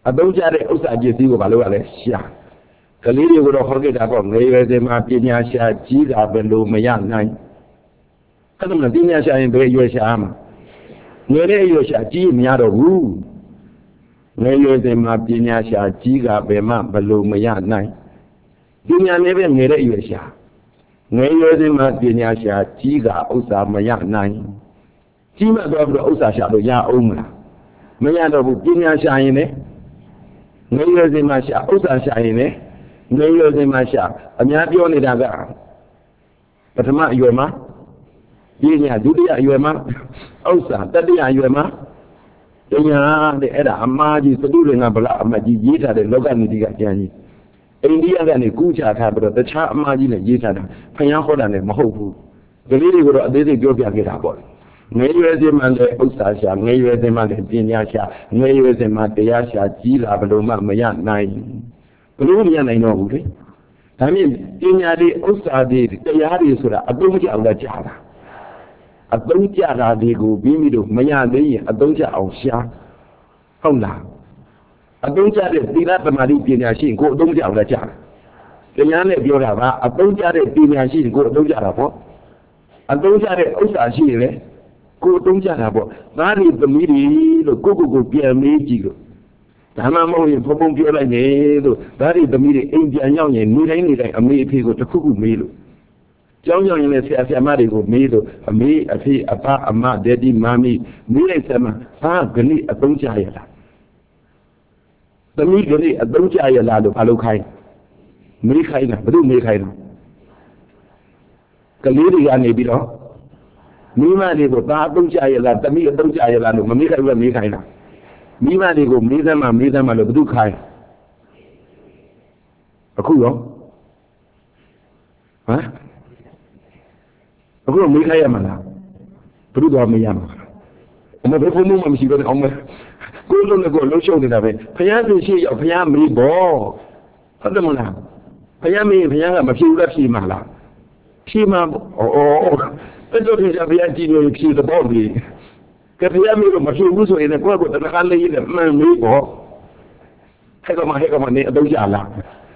အသုံးကျတဲ့ဥစ္စာပစ္စည်းကိုဘာလို့ရလဲရှာကလေးတွေကိုတော့ဟောခဲ့တာပေါ့ငယ်ရွယ်စဉ်မှာပညာရှာကြီးတာဘယ်လိုမရနိုင်အဲ့ဒါမှပညာရှာရင်ဘယ်ရွယ်ရှာမှာငယ်တဲ့ရွယ်ရှာကြီးမရတော့ဘူးငယ်ရွယ်စဉ်မှာပညာရှာကြီးကဘယ်မှဘယ်လိုမရနိုင်ပညာနဲ့ပဲငယ်တဲ့ရွယ်ရှာငယ်ရွယ်စဉ်မှာပညာရှာကြီးကဥစ္စာမရနိုင်ကြီးမှတော့ပြီးတော့ဥစ္စာရှာလို့ရအောင်မလားမရတော့ဘူးပညာရှာရင်လည်းငယ်ရွယ်စဉ်မှာရှာဥစ္စာရှာရင်လည်းငယ်ရွယ်စဉ်မှာရှာအများပြောနေတာကပထမအရွယ်မှာပညာဒုတိယအရွယ်မှာဥစ္စာတတိယအရွယ်မှာပညာတဲ့အဲ့ဒါအမှားကြီးသတုတွေကဗလာအမကြီးရေးထားတဲ့လောကနိတိကကျမ်းကြီးအိန္ဒိယကနေကူးချထားပြီးတော့တခြားအမှားကြီးနဲ့ရေးထားတာဖျားဟောတာနဲ့မဟုတ်ဘူးကလေးတွေကိုတော့အသေးစိတ်ပြောပြခဲ့တာပေါ့ငယ်ရွယ်စဉ်မှာလည်းဥစ္စာရှာငယ်ရွယ်စဉ်မှာလည်းပညာရှာငယ်ရွယ်စဉ်မှာတရားရှာကြီးလာဘလို့မှမရနိုင်ဘလို့မရနိုင်တော့ဘူးလေဒါမြင်ပညာတွေဥစ္စာတွေတရားတွေဆိုတာအသုံးကျအောင်လည်းကြားတာအသုံးကျတာတွေကိုပြီးပြီးတော့မရသေးရင်အသုံးကျအောင်ရှာဟုတ်လားအသုံးကျတဲ့သီလသမာဓိပညာရှိရင်ကိုယ်အသုံးကျအောင်လည်းကြားတရားနဲ့ပြောတာကအသုံးကျတဲ့ပညာရှိရင်ကိုယ်အသုံးကျတာပေါ့အသုံးကျတဲ့ဥစ္စာရှိရင်လေကိုယ်အသုံးကျတာပေါ့သားတွေသမီးတွေလို့ကိုကိုကိုပြန်မေးကြည့်လို့ဒါမှမဟုတ်ရင်ဘုံဘုံပြောလိုက်နေလို့သားတွေသမီးတွေအိမ်ပြန်ရောက်ရင်နေတိုင်းနေတိုင်းအမေအဖေကိုတစ်ခုခုမေးလို့ကျောင်းကြောင်ရင်လည်းဆရာဆရာမတွေကိုမေးလို့အမေအဖေအဖအမဒက်ဒီမမီမေးလိုက်စမ်းမှာဟာဂဏိအသုံးကျရလားသမီးဂဏိအသုံးကျရလားလို့ဘာလို့ခိုင်းမေးခိုင်းတာဘယ်သူမေးခိုင်းတာကလေးတွေကနေပြီးတော့မိမတွေကိုသားအသုံးကျရလားသမီးအသုံးကျရလားလို့မမေးခိုင်းဘူးမေးခိုင်းတာမိမတွေကိုမေးသမ်းမှမေးသမ်းမှလို့ဘယ်သူခိုင်းအခုရောဟမ်အခုမေးခိုင်းရမှာလားဘယ်သူတော့မေးရမှာအမဘယ်ဘုံမှမရှိတော့အောင်မကိုလုံးနဲ့ကိုလုံးရှုံနေတာပဲဖယားသူရှိရောက်ဖယားမေးပေါ့ဟုတ်တယ်မလားဖယားမေးဖယားကမဖြေဘူးလားဖြေမှာလားဖြေမှာဩအဲ့တော့ဒီဖယားကြည့်လို့ဖြေတော့ပြီကဖယားမေးလို့မဖြေဘူးဆိုရင်ကိုယ့်ကိုတခါလေးနဲ့မှန်မေးပေါ့ဟဲ့ကမဟဲ့ကမနေအတော့ကြလား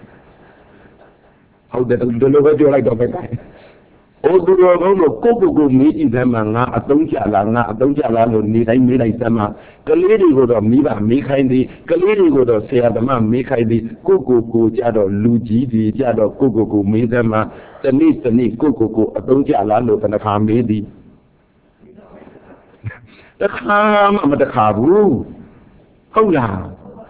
ဟုတ်တယ်ဒီလိုပဲပြောလိုက်တော့ပဲအိုးသူတော်ကောင်းတို့ကိုကိုကိုမေးကြည့်တယ်မှာငါအသုံးချလားငါအသုံးချလားလို့နေတိုင်းမေးလိုက်သမ်းမှာကလေးတွေကိုတော့မိဘမေးခိုင်းသည်ကလေးတွေကိုတော့ဆရာသမားမေးခိုင်းသည်ကိုကိုကိုကြတော့လူကြီးတွေကြတော့ကိုကိုကိုမေးသမ်းမှာတနေ့တနေ့ကိုကိုကိုအသုံးချလားလို့ဘယ်နှခါမေးသည်တခါမှမတခါဘူးဟုတ်လား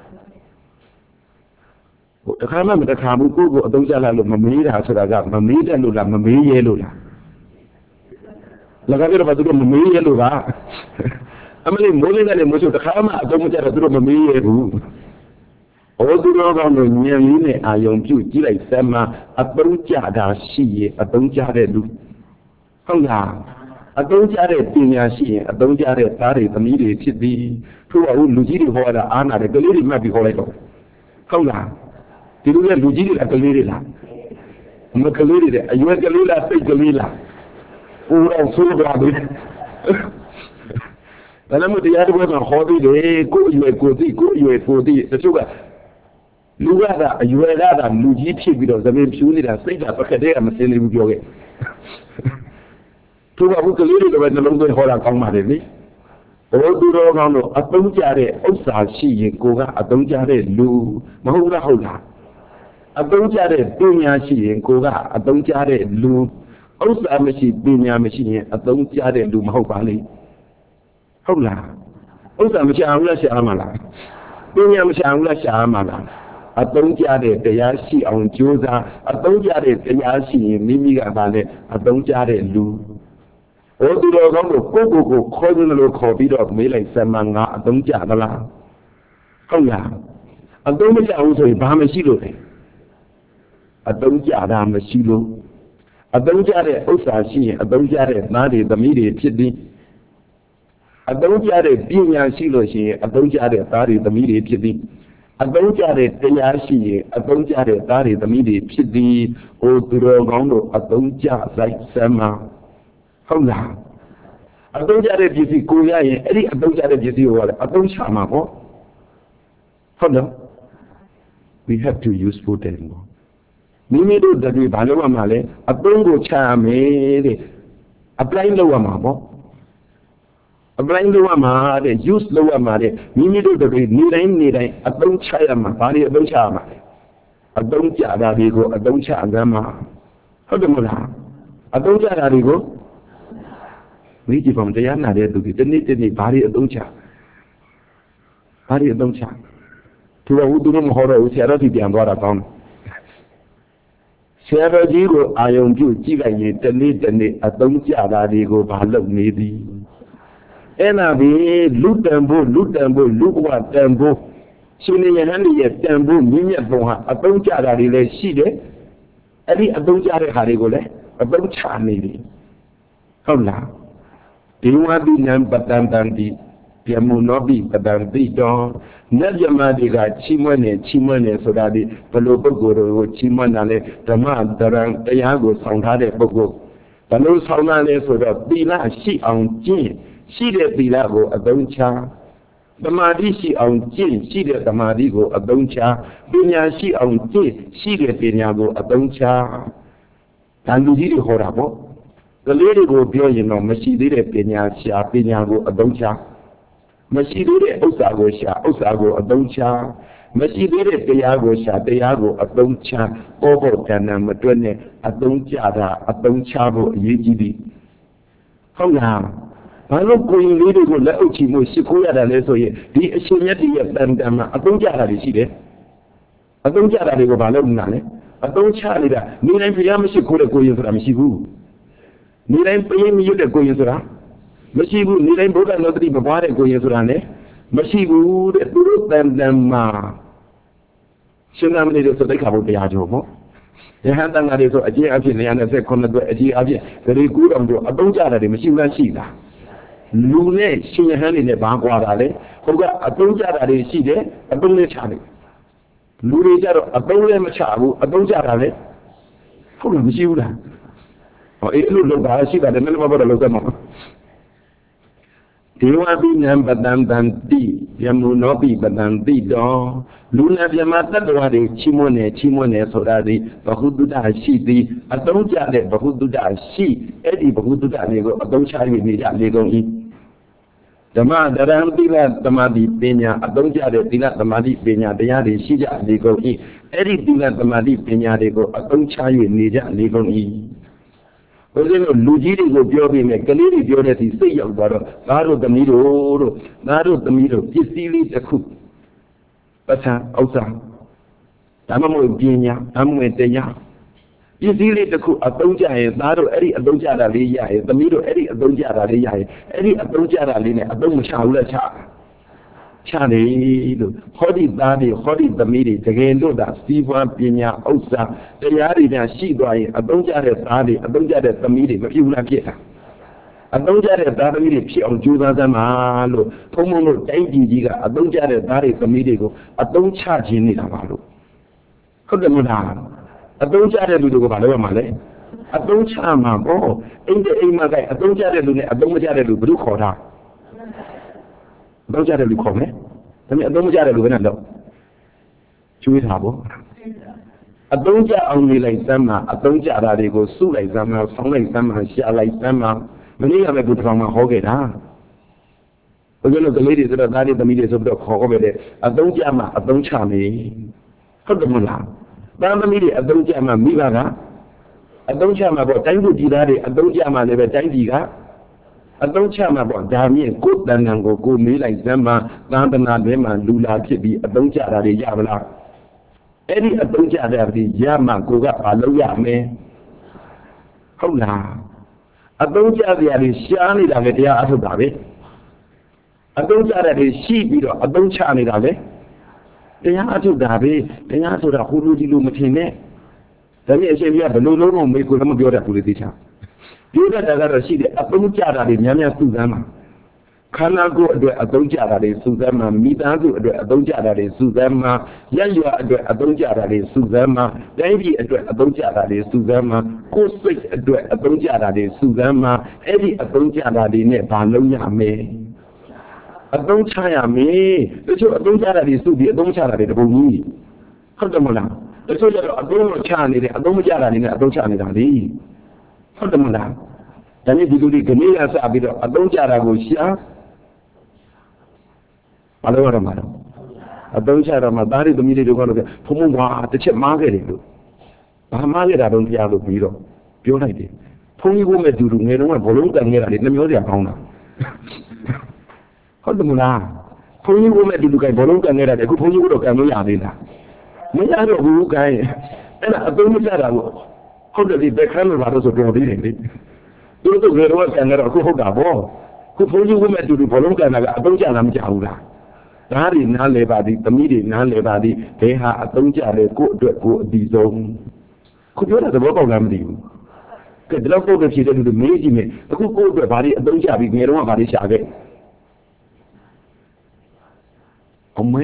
တခါမှမတခါဘူးကိုကိုအသုံးချလားလို့မမေးတာဆိုတာကမမေးတယ်လို့လားမမေးရဲလို့လားလက်ကပြတော့သူတို့မမေးရဲလို့ပါအမလေးမိုးလေးကလည်းမိုးချိုတခါမှအသုံးမချတော့သူတို့မမေးရဲဘူးဟောသူတော်ကောင်းတို့ဉာဏ်လေးနဲ့အာယုံပြုကြည့်လိုက်စမ်းမှာအသုံးချတာရှိရင်အသုံးချတဲ့လူဟုတ်လားအသုံးချတဲ့ပညာရှိရင်အသုံးချတဲ့သားတွေသမီးတွေဖြစ်သည်ထို့အဟုလူကြီးတွေဟောတာအားနာတယ်ကလေးတွေမှတ်ပြီးဟောလိုက်တော့ဟုတ်လားဒီလိုလေလူကြီးတွေကလေးတွေလားမကလေးတွေအရွယ်ကလေးလားစိတ်ကလေးလားဦးအောင်ဆိုးကြတယ်ဒါလည်းမတရားတွေမှာဟောပြီးတယ်ကိုအရွယ်ကိုသိကိုအရွယ်ကိုသိတချို့ကလူကသာအရွယ်ကသာလူကြီးဖြစ်ပြီးတော့သမင်ဖြူနေတာစိတ်ကပကတဲ့ကမစင်းနေဘူးပြောခဲ့သူကဘုကလေးတွေကပဲနှလုံးသွင်းဟောတာကောင်းပါလေလေဘုသူတော်ကောင်းတို့အသုံးကျတဲ့ဥစ္စာရှိရင်ကိုကအသုံးကျတဲ့လူမဟုတ်လားဟုတ်လားအသုံးကျတဲ့ပညာရှိရင်ကိုကအသုံးကျတဲ့လူဥစ္စာမရှိပညာမရှိရင်အသုံးကျတဲ့လူမဟုတ်ပါလေဟုတ်လားဥစ္စာမရှာဘူးလားရှာမှာလားပညာမရှာဘူးလားရှာမှာလားအသုံးကျတဲ့တရားရှိအောင်ကြိုးစားအသုံးကျတဲ့တရားရှိရင်မိမိကသာလေအသုံးကျတဲ့လူဟောသူတော်ကောင်းတို့ကိုကိုကိုခေါ်ကြလို့ခေါ်ပြီးတော့မေးလိုက်စမ်းမငါအသုံးကျသလားဟုတ်လားအသုံးမကျဘူးဆိုရင်ဘာမှရှိလို့လဲအသုံးကျတာမရှိလို့အသုံးကျတဲ့ဥစ္စာရှိရင်အသုံးကျတဲ့သားတွေသမီးတွေဖြစ်သည်အသုံးကျတဲ့ပညာရှိလို့ရှိရင်အသုံးကျတဲ့သားတွေသမီးတွေဖြစ်သည်အသုံးကျတဲ့တရားရှိရင်အသုံးကျတဲ့သားတွေသမီးတွေဖြစ်သည်ဟိုသူတော်ကောင်းတို့အသုံးကျလိုက်စမ်းမဟုတ်လားအသုံးကျတဲ့ပစ္စည်းကိုရရင်အဲ့ဒီအသုံးကျတဲ့ပစ္စည်းကိုလည်းအသုံးချမှာပေါ့ဟုတ်တယ် we have to use for them မိမိတို့တွေဘာလုပ်ရမှာလဲအသုံးကိုချရမယ်တဲ့ apply လုပ်ရမှာပေါ့ apply လုပ်ရမှာတဲ့ use လုပ်ရမှာတဲ့မိမိတို့တွေနေတိုင်းနေတိုင်းအသုံးချရမှာဘာတွေအသုံးချရမှာလဲအသုံးချတာတွေကိုအသုံးချအကမ်းမှာဟုတ်တယ်မလားအသုံးချတာတွေကိုမိကြီးပုံတရားနာတဲ့သူတွေတနေ့တနေ့ဘာတွေအသုံးချဘာတွေအသုံးချသူကဦးသူတို့မဟောတော့ဘူးဆရာတော်ကြီးပြန်သွားတာကောင်းတယ်ဆရာတော်ကြီးကိုအာယုံပြုကြည့်လိုက်ရင်တနေ့တနေ့အသုံးချတာတွေကိုဘာလုပ်နေသည်အဲ့နာပြီလူတန်ဖို့လူတန်ဖို့လူဘဝတန်ဖို့ရှင်နေရဟန်းရဲ့တန်ဖို့မြင့်မြတ်ပုံဟာအသုံးချတာတွေလည်းရှိတယ်အဲ့ဒီအသုံးချတဲ့ခါတွေကိုလည်းအသုံးချနေတယ်ဟုတ်လားဒီဝါဒီနံပတန်တန်ဒီပြမုနောပိပတံတိတောနတ်မြမတွေကချီးမွမ်းနေချီးမွမ်းနေဆိုတာဒီဘလို့ပုဂ္ဂိုလ်တွေကိုချီးမွမ်းတာလေဓမ္မတရံတရားကိုဆောင်ထားတဲ့ပုဂ္ဂိုလ်ဘလို့ဆောင်တာလဲဆိုတော့သီလရှိအောင်ကျင့်ရှိတဲ့သီလကိုအသုံးချသမာဓိရှိအောင်ကျင့်ရှိတဲ့သမာဓိကိုအသုံးချပညာရှိအောင်ကျင့်ရှိတဲ့ပညာကိုအသုံးချဒါလူကြီးတွေဟောတာပေါ့ကလေးတွေကိုပြောရင်တော့မရှိသေးတဲ့ပညာရှာပညာကိုအသုံးချမရှိသေးတဲ့ဥစ္စာကိုရှာဥစ္စာကိုအသုံးချမရှိသေးတဲ့တရားကိုရှာတရားကိုအသုံးချပေါ်ပေါ်တန်တန်မတွက်နဲ့အသုံးချတာအသုံးချဖို့အရေးကြီးပြီဟုတ်လားဘာလို့ကိုရင်လေးတွေကိုလက်အုပ်ချမှုရှ िख ိုးရတာလဲဆိုရင်ဒီအရှင်မြတ်ရဲ့တန်တန်မှာအသုံးချတာတွေရှိတယ်အသုံးချတာတွေကိုဘာလို့မနာလဲအသုံးချနေတာနေတိုင်းဘုရားမရှိခိုးတဲ့ကိုရင်ဆိုတာမရှိဘူးနေတိုင်းပြင်းမရွတ်တဲ့ကိုရင်ဆိုတာမရှိဘူးနေတိုင်းဗုဒ္ဓလောကတိမပွားတဲ့ကိုရင်ဆိုတာလည်းမရှိဘူးတဲ့သူတို့တန်တန်မှာရှင်သာမဏေတို့ဆိုတိတ်ခါဘုရားကျော်ပေါ့ယဟန်တန်ဃာတွေဆိုအကျဉ်းအဖြစ်နေရာနဲ့ဆက်ခုနှစ်တွဲအကျဉ်းအဖြစ်ဂရီကူတော်တို့အသုံးချတာတွေမရှိဘူးလားရှိလားလူနဲ့ရှင်ယဟန်တွေနဲ့ဘာကွာတာလဲဟိုကအသုံးချတာတွေရှိတယ်အသုံးလေးချတယ်လူတွေကြတော့အသုံးလည်းမချဘူးအသုံးချတာလည်းဟုတ်လားမရှိဘူးလားဟောအဲ့လိုလုပ်တာရှိတာလည်းလည်းမဟုတ်တော့လုပ်တယ်မဟုတ်ဒေဝပိနံပတံတံတိယမုနောပိပတံတိတောလူနာပြမတတ္တဝါတွေချီးမွမ်းနေချီးမွမ်းနေဆိုတာဒီဘဟုတုတ္တရှိသည်အသုံးကျတဲ့ဘဟုတုတ္တရှိအဲ့ဒီဘဟုတုတ္တတွေကိုအသုံးချ၍နေကြလေကုန်၏ဓမ္မတရံသီလသမာဓိပညာအသုံးကျတဲ့သီလသမာဓိပညာတရားတွေရှိကြလေကုန်၏အဲ့ဒီသီလသမာဓိပညာတွေကိုအသုံးချ၍နေကြလေကုန်၏ဘုရားတို့လူကြီးတွေကိုပြောပြီးမြဲကလေးတွေပြောတဲ့ဒီစိတ်ရောက်သွားတော့သားတို့သမီးတို့တို့သားတို့သမီးတို့ပစ္စည်းလေးတစ်ခုပဋ္ဌာဥစ္စာဒါမှမဟုတ်ပညာဒါမှမဟုတ်တရားပစ္စည်းလေးတစ်ခုအသုံးကျရင်သားတို့အဲ့ဒီအသုံးကျတာလေးရရင်သမီးတို့အဲ့ဒီအသုံးကျတာလေးရရင်အဲ့ဒီအသုံးကျတာလေးနဲ့အသုံးမချဘူးလားချချတယ်လို့ဟောဒီသားတွေဟောဒီသမီးတွေတကယ်လို့ဒါစီးပွားပညာဥစ္စာတရားတွေများရှိသွားရင်အသုံးကျတဲ့သားတွေအသုံးကျတဲ့သမီးတွေမဖြစ်ဘူးလားဖြစ်တာအသုံးကျတဲ့သားသမီးတွေဖြစ်အောင်ကြိုးစားသမှာလို့ဘုံဘုံတို့တိုင်းပြည်ကြီးကအသုံးကျတဲ့သားတွေသမီးတွေကိုအသုံးချခြင်းနေတာပါလို့ဟုတ်တယ်မလားအသုံးချတဲ့လူတွေကိုဘာလုပ်ရမှာလဲအသုံးချမှာပေါ့အိမ်တဲ့အိမ်မှာကအသုံးချတဲ့လူနဲ့အသုံးမချတဲ့လူဘယ်လိုခေါ်တာအသုံးချတဲ့လူခေါ်မယ်ဒါပေမဲ့အသုံးမချတဲ့လူဘယ်နဲ့တော့ကျွေးတာပေါ့အသုံးချအောင်နေလိုက်စမ်းမှာအသုံးချတာတွေကိုစုလိုက်စမ်းမှာဆောင်းလိုက်စမ်းမှာရှာလိုက်စမ်းမှာမနေ့ကပဲဘုရားမှာဟောခဲ့တာဘုရားတို့ကလေးတွေဆိုတော့သားတွေသမီးတွေဆိုပြီးတော့ခေါ်ခဲ့တယ်အသုံးချမှာအသုံးချမယ်ဟုတ်တယ်မလားသားသမီးတွေအသုံးချမှာမိဘကအသုံးချမှာပေါ့တိုင်းသူပြည်သားတွေအသုံးချမှာလည်းပဲတိုင်းပြည်ကအသုံးချမှာပေါ့ဒါမြင့်ကိုယ်တန်တန်ကိုကိုမေးလိုက်စမ်းမှာသာသနာ့တွင်မှာလူလာဖြစ်ပြီးအသုံးချတာတွေရမလားအဲ့ဒီအသုံးချတဲ့အခါရမှကိုကဘာလုပ်ရမလဲဟုတ်လားအသုံးချစရာတွေရှားနေတာပဲတရားအထုတ်တာပဲအသုံးချတဲ့တွေရှိပြီးတော့အသုံးချနေတာပဲတရားအထုတ်တာပဲတရားဆိုတာဟိုလိုဒီလိုမထင်နဲ့ဒါပေမဲ့အရှင်ပြဘယ်လိုလုံးလုံးမေးကိုလည်းမပြောတတ်ဘူးလေသိချာပြောတတ်တာကတော့ရှိတယ်အသုံးချတာတွေများများစုစမ်းမှာခန္ဓာကိုယ်အတွက်အသုံးချတာတွေစုစမ်းမှာမိသားစုအတွက်အသုံးချတာတွေစုစမ်းမှာရရွာအတွက်အသုံးချတာတွေစုစမ်းမှာတိုင်းပြည်အတွက်အသုံးချတာတွေစုစမ်းမှာကိုယ်စိတ်အတွက်အသုံးချတာတွေစုစမ်းမှာအဲ့ဒီအသုံးချတာတွေနဲ့ဘာလုပ်ရမလဲ a don't chaya me, the two don't chaya is to be a don't chaya the bony. How the mona? The two a don't chani, a don't chaya in a don't chani. How the mona? Then if you do the Canadians a bit of a don't chaya go share. Alora madam. A don't chaya my body the media to go to the Pumwa, the chip market. I market I don't have a beetle. Pure idea. Pony woman do no one volume and get it. Let me know their owner. How the mona? Pony woman do look at volume and get it. Good pony would have come to Yadina. May I know who guy? And I don't know how does it become about us of your reading? Those of the work and never cook a ball. Who pony woman do the volume and I don't tell them Jaula. That is not levadi, the meeting, not levadi, they have a don't tell a good good diesel. Could you have the work of them? The local that she did the meeting, the cook go to a body, don't you have it near one body shaggy? Oh, my.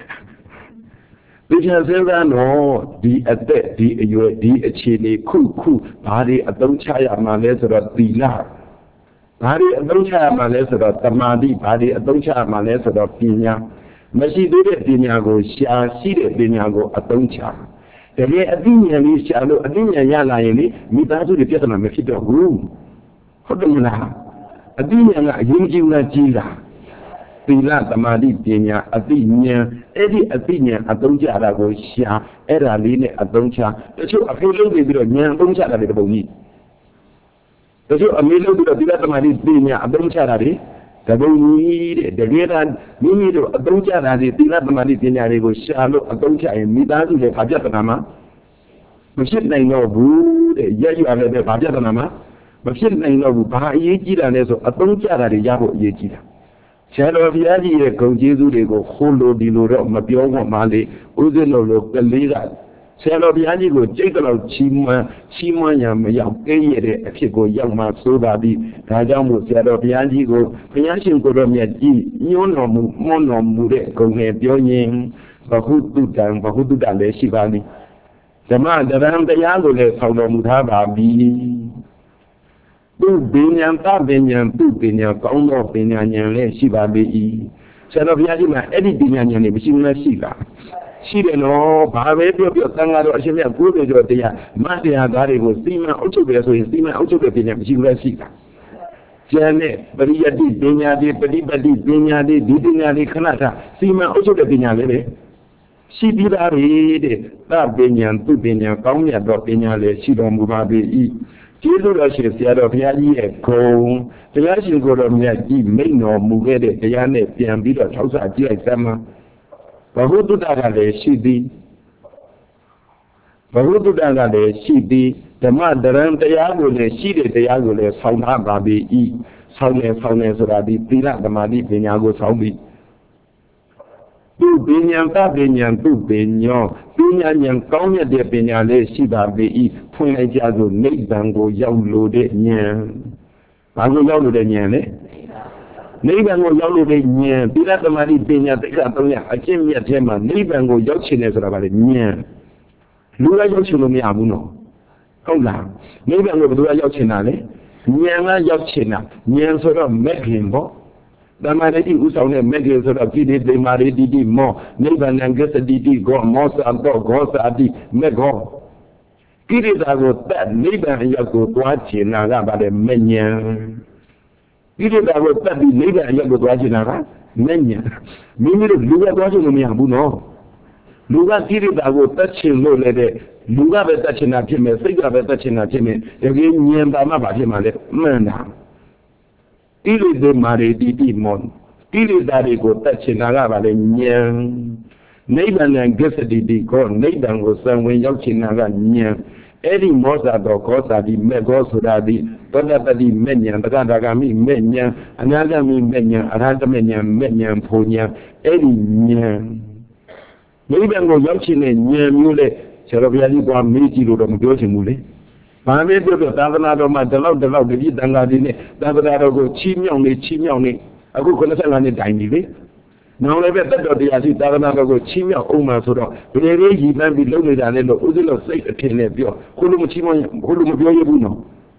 Which has ever no, the at that, the U A D, a chili, cool, cool, body, a don't chaya, my letter of the la. Body, a don't chaya, my letter of the madi, body, a don't chaya, my letter of Pina. Machine did it, Dinago, she see it, Dinago, a don't chaya. The way a dinner is shallow, a dinner yala, me that's the person of a room. How the mona? A dinner, a yinjula jila. Pila, the madi dinner, a dinner, Eddie a dinner, a donja, a gosha, era line, a doncha, the two of you look at the young doncha at the bony. The two of me look at the madi dinner, a doncha. The need the real need a donja as it did not money dinner go shallow a donja and me down to the Pajatanama. But shit they know boo, yeah, you are the Pajatanama. But shit they know Baha Yejida and so a donja at the Yabo Yejida. Shadow of Yaji go Jesu they go holo di loro Mapio Mali, Uzelo, the leader. Shadow of Yaji go Jacob of Chima, Chima Yam Yam Gay, if you go young man so that the Rajamu Shadow of Yaji go, Piashin go to Yaji, you know, Mono Mure, go here, Pioning, but who do that, but who do that, the Shivani. The man that I'm the Yago, how long would have a be. Two billion, five billion, two billion, pound of billion, Shiva be. Shadow of Yaji, Eddie Billion, which you will see that. She didn't know, Bave, your Tangado, she may have put it to the Matia Gari was Sima, Ochobe, so his Sima, Ochobe, she will see that. Janet, but he did Benya, but he did Benya, did Dinari Kanata, Sima, Ochobe Benya. She did a read that Benya, two Benya, Pamia, Benya, she don't move out the Jesus, she said of Yadi echo, the Yashin go to Yadi, may no move it, the Yane, and be the house at Summer. But who do that? She be. But who do that? She be. The mother and the Yagule, she did the Yagule, Sauna Babi, E. Sauna, Sauna, Rabi, Pila, the Madi, Pinago, Saudi. Tu Binyan, Babinyan, Tu Binyan, Binyan, Konya de Binale, Shiba be, Point Jago, Nate Bango, Yaulo de Nyan. I will yell the Nyan, Neighbor will yell the Nyan, Pila, the Madi, Binya, the Catonia, I came near Tema, Neighbor will Yokshin as about Nyan. Lula Yokshin Abuno. Hold on. Neighbor will do a Yokshinale, Nyana Yokshina, Nyan sort of met him. The Maradi who sound a measure of Gidi, the Maridi more, Neighbor and get a D D go, Mosa and Dog, Gosa, D, Mego. It is I was that neighbor and you go watching now about a minion. It is I was that neighbor and you go watching now, minion. Mimi Luga watching me, Abuno. Luga did it, I was touching no lady. Luga was touching at him, a figure of touching at him, again, Yamba Mabati, man. Il est de Maridi Dimon. Il est d'aller go touching Araba Nyan. Neighbor and Gessa di go, neighbor was somewhere Yokin Nyan. Eddie Mosa do Cosa di Megosudi, Donna di Menian, the Gandagami Menian, another me Menian, another Menian, Menian Ponia, Eddie Nyan. Neighbor go Yokin and Nyan Mule, Serabiani go Miti to the Mugosi Mule. I made the Davana, my dog, the log, the Dangadine, Davana go Chimyong, Chimyong, I go Conasa and Dine. Now, I bet that the Azi Davana go Chimya Oma Soro, but they may be loaded and then the Uzilo say a ten of your Hulum Chimon, Hulum Buno.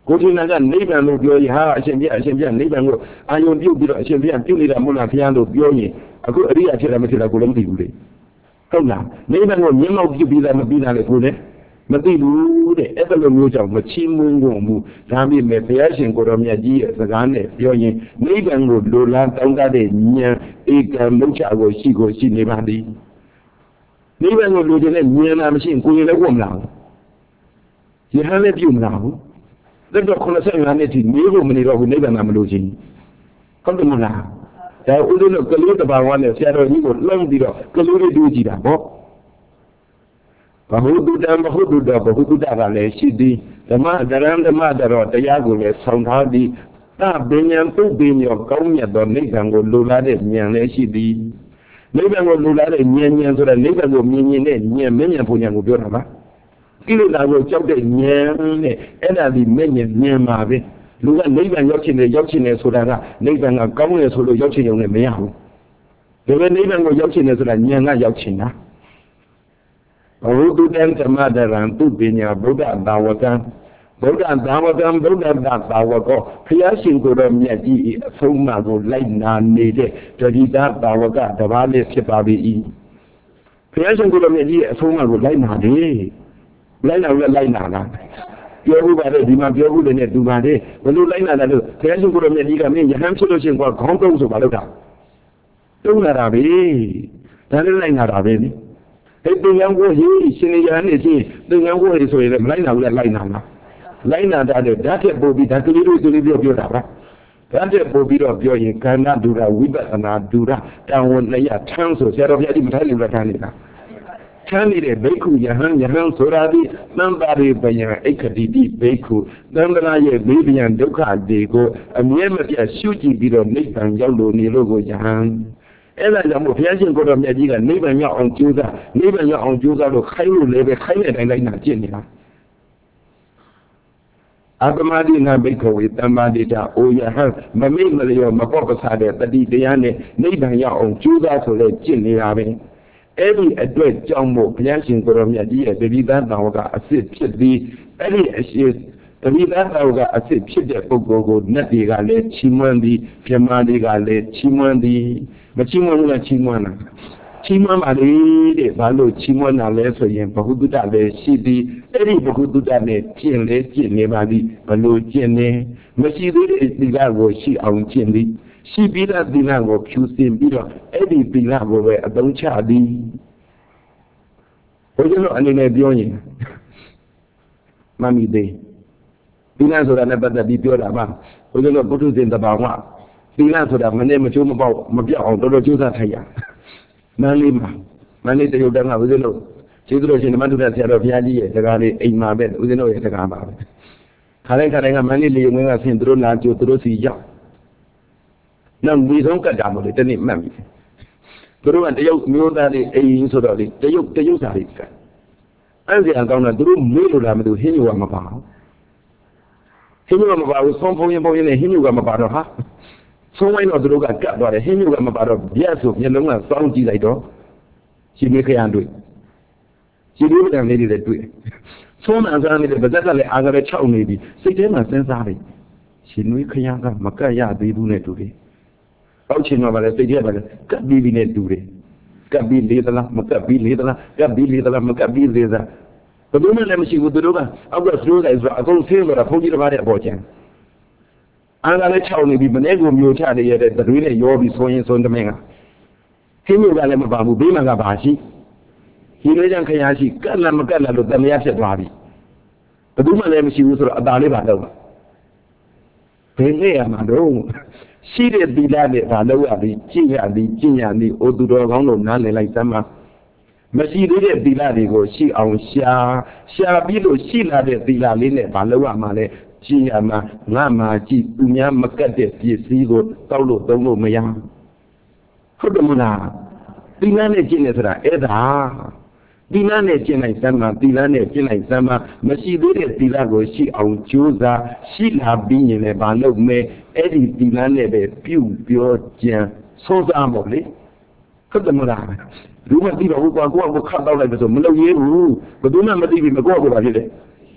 ကိုထင်တာကနိဗ္ဗာန်လို့ပြောရင်ဟာအရှင်ပြအရှင်ပြနိဗ္ဗာန်ကိုအာယုံပြုတ်ပြီးတော့အရှင်ပြပြုတ်နေတာမဟုတ်လားဘုရားလို့ပြောရင်အခုအရိယာဖြစ်တာမဖြစ်တာကိုလည်းမသိဘူးလေဟုတ်လားနိဗ္ဗာန်ကိုမျက်မှောက်ပြုပြီးသားမပြီးသားလေကိုလည်းမသိဘူးတဲ့အဲ့လိုမျိုးကြောင့်မချီးမွမ်းကုန်ဘူးဒါပေမဲ့ဘုရားရှင်ကိုတော်မြတ်ကြီးရဲ့စကားနဲ့ပြောရင်နိဗ္ဗာန်ကိုလိုလားတောင်းတတဲ့ဉာဏ်ဧကံမုချကိုရှိကိုရှိနေပါသည်နိဗ္ဗာန်ကိုလိုချင်တဲ့ဉာဏ်လားမရှိရင်ကိုယ်ရင်လည်းဝတ်မလာဘူးယဟန်လည်းပြုတ်မလာဘူးသက်တော်ခုနစ်ဆယ်၅နှစ်ထိနေဖို့မနေတော့ဘူးနိဗ္ဗာန်ကမလိုချင်ဟုတ်တယ်မလားဒါဥဒ္ဒနကလေးတဘာဝနဲ့ဆရာတော်ကြီးကိုလှမ်းပြီးတော့ကလေးလေးတွေ့ကြည့်တာပေါ့ဘဟုတုတ္တဘဟုတုတ္တဘဟုတုတ္တကလည်းရှိသည်ဓမ္မဒရံဓမ္မဒရောတရားကိုလည်းဆောင်ထားသည်သဗ္ဗဉံပုပ္ပိညောကောင်းမြတ်သောနိဗ္ဗာန်ကိုလိုလားတဲ့ဉာဏ်လည်းရှိသည်နိဗ္ဗာန်ကိုလိုလားတဲ့ဉာဏ်ဉာဏ်ဆိုတာနိဗ္ဗာန်ကိုမြင်မြင်တဲ့ဉာဏ်မဉဏ်ဘုံဉာဏ်ကိုပြောတာပါကိလေသာကိုကြောက်တဲ့ဉာဏ်နဲ့အဲ့ဒါဒီမဲ့ဉာဏ်ဉာဏ်ပါပဲလူကနိဗ္ဗာန်ရောက်ချင်တယ်ရောက်ချင်တယ်ဆိုတာကနိဗ္ဗာန်ကကောင်းတယ်ဆိုလို့ရောက်ချင်ရုံနဲ့မရဘူးဒါပေမဲ့နိဗ္ဗာန်ကိုရောက်ချင်တယ်ဆိုတာဉာဏ်ကရောက်ချင်တာဘဝတုတံဓမ္မဒရံသူပညာဗုဒ္ဓဘာဝကံဗုဒ္ဓဘာဝကံဗုဒ္ဓဘာဝကောဘုရားရှင်ကိုယ်တော်မြတ်ကြီးအဆုံးအမကိုလိုက်နာနေတဲ့တတိတဘာဝကတပါးလေးဖြစ်ပါ၏ဘုရားရှင်ကိုယ်တော်မြတ်ကြီးအဆုံးအမကိုလိုက်နာတယ်လိုက်နာလို့လိုက်နာလားပြောဘူးပါလေဒီမှာပြောဘူးလေနဲ့သူပါလေဘယ်လိုလိုက်နာလဲလို့ဘုရားရှင်ကိုယ်တော်မြတ်ကြီးကမင်းယဟန်ဖြစ်လို့ရှင်ကွာခေါင်းတုံးဆိုပါလို့တာတုံးလာတာပဲဒါလည်းလိုက်နာတာပဲနိအဲ့ဒီဉာဏ်ကိုဟိရှင်ဉာဏ်နဲ့ချင်းသင်္ကန်းကိုဟိဆိုရင်လည်းမလိုက်နာဘူးလေလိုက်နာလားလိုက်နာတာတဲ့ဓာတ်တဲ့ပို့ပြီးဓာတ်ကလေးတို့သူလေးပြောပြောတာပါဓာတ်တဲ့ပို့ပြီးတော့ပြောရင်ခန္ဓာဒုရဝိပဿနာဒုရတန်ဝန်လည်းရထမ်းဆိုဆရာတော်ဘုရားကြီးမထိုင်လို့ထမ်းနေတာထမ်းနေတဲ့ဘိက္ခုယဟန်ယဟန်ဆိုတာဒီသံပါရိပယံအိခတိတိဘိက္ခုသံဃာရဲ့ဘေးပြန်ဒုက္ခတွေကိုအမြဲမပြတ်ရှုကြည့်ပြီးတော့နိဗ္ဗာန်ရောက်လို့နေလို့ကိုယဟန်အဲ့ဒါကြောင့်မို့ဘုရားရှင်ကိုယ်တော်မြတ်ကြီးကနိဗ္ဗာန်ရောက်အောင်ကြိုးစားနိဗ္ဗာန်ရောက်အောင်ကြိုးစားလို့ခိုင်းလို့လည်းပဲခိုင်းတဲ့အတိုင်းလိုက်နာကျင့်နေတာအပမတိနာဘိက္ခဝေတမ္မာတိတာအိုယဟံမမိတ်မလျောမပေါ့ပစားတဲ့တတိတရားနဲ့နိဗ္ဗာန်ရောက်အောင်ကြိုးစားဆိုလဲကျင့်နေတာပဲအဲ့ဒီအတွက်ကြောင့်မို့ဘုရားရှင်ကိုယ်တော်မြတ်ကြီးရဲ့တတိသတဝကအစ်စ်ဖြစ်ပြီးအဲ့ဒီအရှိတတိသတဝကအစ်စ်ဖြစ်တဲ့ပုဂ္ဂိုလ်ကိုနတ်တွေကလည်းချီးမွမ်းသည်ပြမတွေကလည်းချီးမွမ်းသည်မချီးမွမ်းဘူးလားချီးမွမ်းတာချီးမွမ်းပါလေတဲ့ဘာလို့ချီးမွမ်းတာလဲဆိုရင်ဘဟုတုတ္တလည်းရှိသည်အဲ့ဒီဘဟုတုတ္တနဲ့ကျင့်လေကျင့်နေပါသည်ဘလို့ကျင့်နေမရှိသေးတဲ့သီလကိုရှိအောင်ကျင့်သည်ရှိပြီးတဲ့သီလကိုဖြူစင်ပြီးတော့အဲ့ဒီသီလကိုပဲအသုံးချသည်ဘုရားတို့အနေနဲ့ပြောရင်မမီသေးသီလဆိုတာနဲ့ပတ်သက်ပြီးပြောတာပါဘုရားတို့ပုထုဇဉ်တဘာဝသီလဆိုတာမနဲ့မချိုးမပေါက်မပြောက်အောင်တော်တော်ကြိုးစားထိုင်ရမန္လေးမှာမန္လေးတရုတ်တန်းကဦးဇင်းတို့ကျေးဇူးတော်ရှင်ဓမ္မတုဒ္ဒဆရာတော်ဘုရားကြီးရဲ့စကားလေးအိမ်မှာပဲဦးဇင်းတို့ရဲ့စကားပါပဲခါတိုင်းခါတိုင်းကမန္လေးလေဝင်ကဆင်းသူတို့လာကြိုသူတို့စီရောက်နောက်ဒီဆုံးကတ်တာမို့လေတနေ့မှတ်ပြီသူတို့ကတရုတ်မျိုးသားလေးအိမ်ဆိုတော့လေတရုတ်တရုတ်စာလေးကအဲ့ဒီအကောင်ကသူတို့မေးလို့လားမသိဘူးဟင်းညိုကမပါဘူးဟင်းညိုကမပါဘူးဆုံးဖုံးရင်ဖုံးရင်လည်းဟင်းညိုကမပါတော့ဟာဆုံးဝိုင်းတော့သူတို့ကကတ်သွားတယ်ဟင်းညိုကမပါတော့ပြက်ဆိုမျက်လုံးကစောင်းကြည့်လိုက်တော့ရှင်မေခရန်တွေ့ရှင်မေခရန်လေးတွေလည်းတွေ့ဆုံးမှန်စားနေတဲ့ဗဇက်ကလည်းအာကလည်းခြောက်နေပြီစိတ်ထဲမှာစဉ်းစားတယ်ရှင်မေခရန်ကမကတ်ရသေးဘူးနဲ့တူတယ်အောက်ချင်းမှာပါလေစိတ်ထဲပါလေကတ်ပြီးပြီနဲ့တူတယ်ကတ်ပြီးလေးသလားမကတ်ပြီးလေးသလားကတ်ပြီးလေးသလားမကတ်ပြီးလေးသလားဘယ်သူမှလည်းမရှိဘူးသူတို့ကအောက်ကစရိုးတိုင်းဆိုအကုန်ဆင်းလာတာဖုန်းကြီးတစ်ပါးတဲ့အပေါ်ကျန်အာကလည်းခြောက်နေပြီမနေ့ကမျိုးချနေရတဲ့သွေးနဲ့ရောပြီးဆိုရင်ဆိုတမင်ကခင်းမျိုးကလည်းမပါဘူးဘေးမှာကပါရှိဒီလေးချမ်းခရရှိကတ်လည်းမကတ်လည်းလို့တမယဖြစ်သွားပြီဘယ်သူမှလည်းမရှိဘူးဆိုတော့အသာလေးပါတော့ဘယ်နဲ့ရမှာတော့ရှိတဲ့သီလနဲ့ဒါလောက်ရပြီးကြည်ရပြီးကျင့်ရပြီးအိုသူတော်ကောင်းတို့နားလည်လိုက်သမ်းပါမရှိသေးတဲ့သီလတွေကိုရှိအောင်ရှာရှာပြီးလို့ရှိလာတဲ့သီလလေးနဲ့ဘာလောက်ရမှာလဲကြည်ရမှာငါမှကြည်သူများမကတ်တဲ့ပစ္စည်းကိုတောက်လို့သုံးလို့မရဟုတ်တယ်မလားသီလနဲ့ကျင့်နေဆိုတာအဲ့ဒါသီလနဲ့ကျင့်လိုက်သမ်းပါသီလနဲ့ကျင့်လိုက်သမ်းပါမရှိသေးတဲ့သီလကိုရှိအောင်ကြိုးစားရှိလာပြီးရင်လည်းဘာလို့မဲအဲ့ဒီသီလနဲ့ပဲပြုပြောကြံစိုးစားမို့လေဟုတ်တယ်မလားလူမသိပါဘူးကွာကိုကကိုခတ်တော့လိုက်လို့ဆိုမလုပ်ရဘူးဘယ်သူမှမသိပြီမကိုကကိုပါဖြစ်တယ်